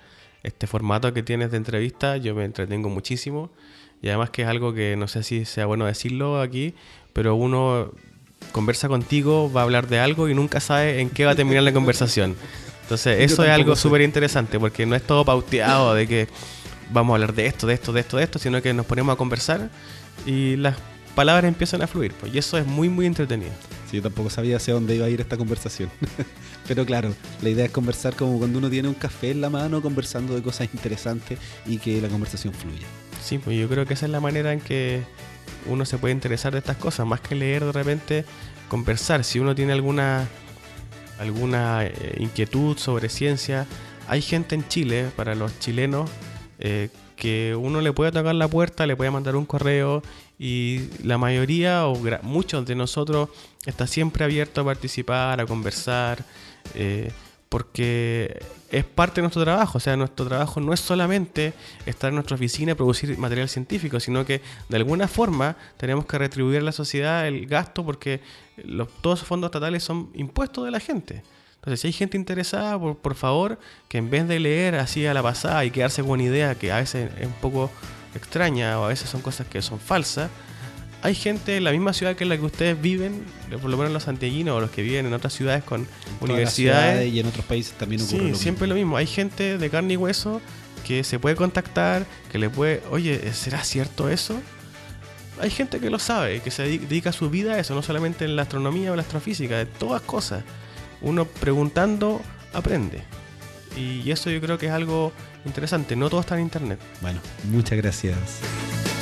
este formato que tienes de entrevista, yo me entretengo muchísimo. Y además que es algo que no sé si sea bueno decirlo aquí, pero uno conversa contigo, va a hablar de algo y nunca sabe en qué va a terminar la conversación. Entonces eso es algo súper interesante porque no es todo pauteado de que vamos a hablar de esto, de esto, de esto, de esto, sino que nos ponemos a conversar y las palabras empiezan a fluir. Pues, y eso es muy, muy entretenido. Sí, yo tampoco sabía hacia dónde iba a ir esta conversación. Pero claro, la idea es conversar como cuando uno tiene un café en la mano, conversando de cosas interesantes y que la conversación fluya. Sí, pues yo creo que esa es la manera en que uno se puede interesar de estas cosas, más que leer de repente, conversar. Si uno tiene alguna, alguna eh, inquietud sobre ciencia, hay gente en Chile, para los chilenos, eh, que uno le puede tocar la puerta, le puede mandar un correo y la mayoría o gra- muchos de nosotros está siempre abierto a participar, a conversar, eh, porque es parte de nuestro trabajo. O sea, nuestro trabajo no es solamente estar en nuestra oficina y producir material científico, sino que de alguna forma tenemos que retribuir a la sociedad el gasto porque los, todos los fondos estatales son impuestos de la gente. Entonces, si hay gente interesada, por, por favor, que en vez de leer así a la pasada y quedarse con una idea que a veces es un poco extraña o a veces son cosas que son falsas, hay gente en la misma ciudad que en la que ustedes viven, por lo menos los santiaguinos o los que viven en otras ciudades con en universidades. Y en otros países también ocurre sí, lo mismo. siempre lo mismo. Hay gente de carne y hueso que se puede contactar, que le puede, oye, ¿será cierto eso? Hay gente que lo sabe, que se dedica su vida a eso, no solamente en la astronomía o la astrofísica, de todas cosas. Uno preguntando aprende. Y eso yo creo que es algo interesante. No todo está en internet. Bueno, muchas gracias.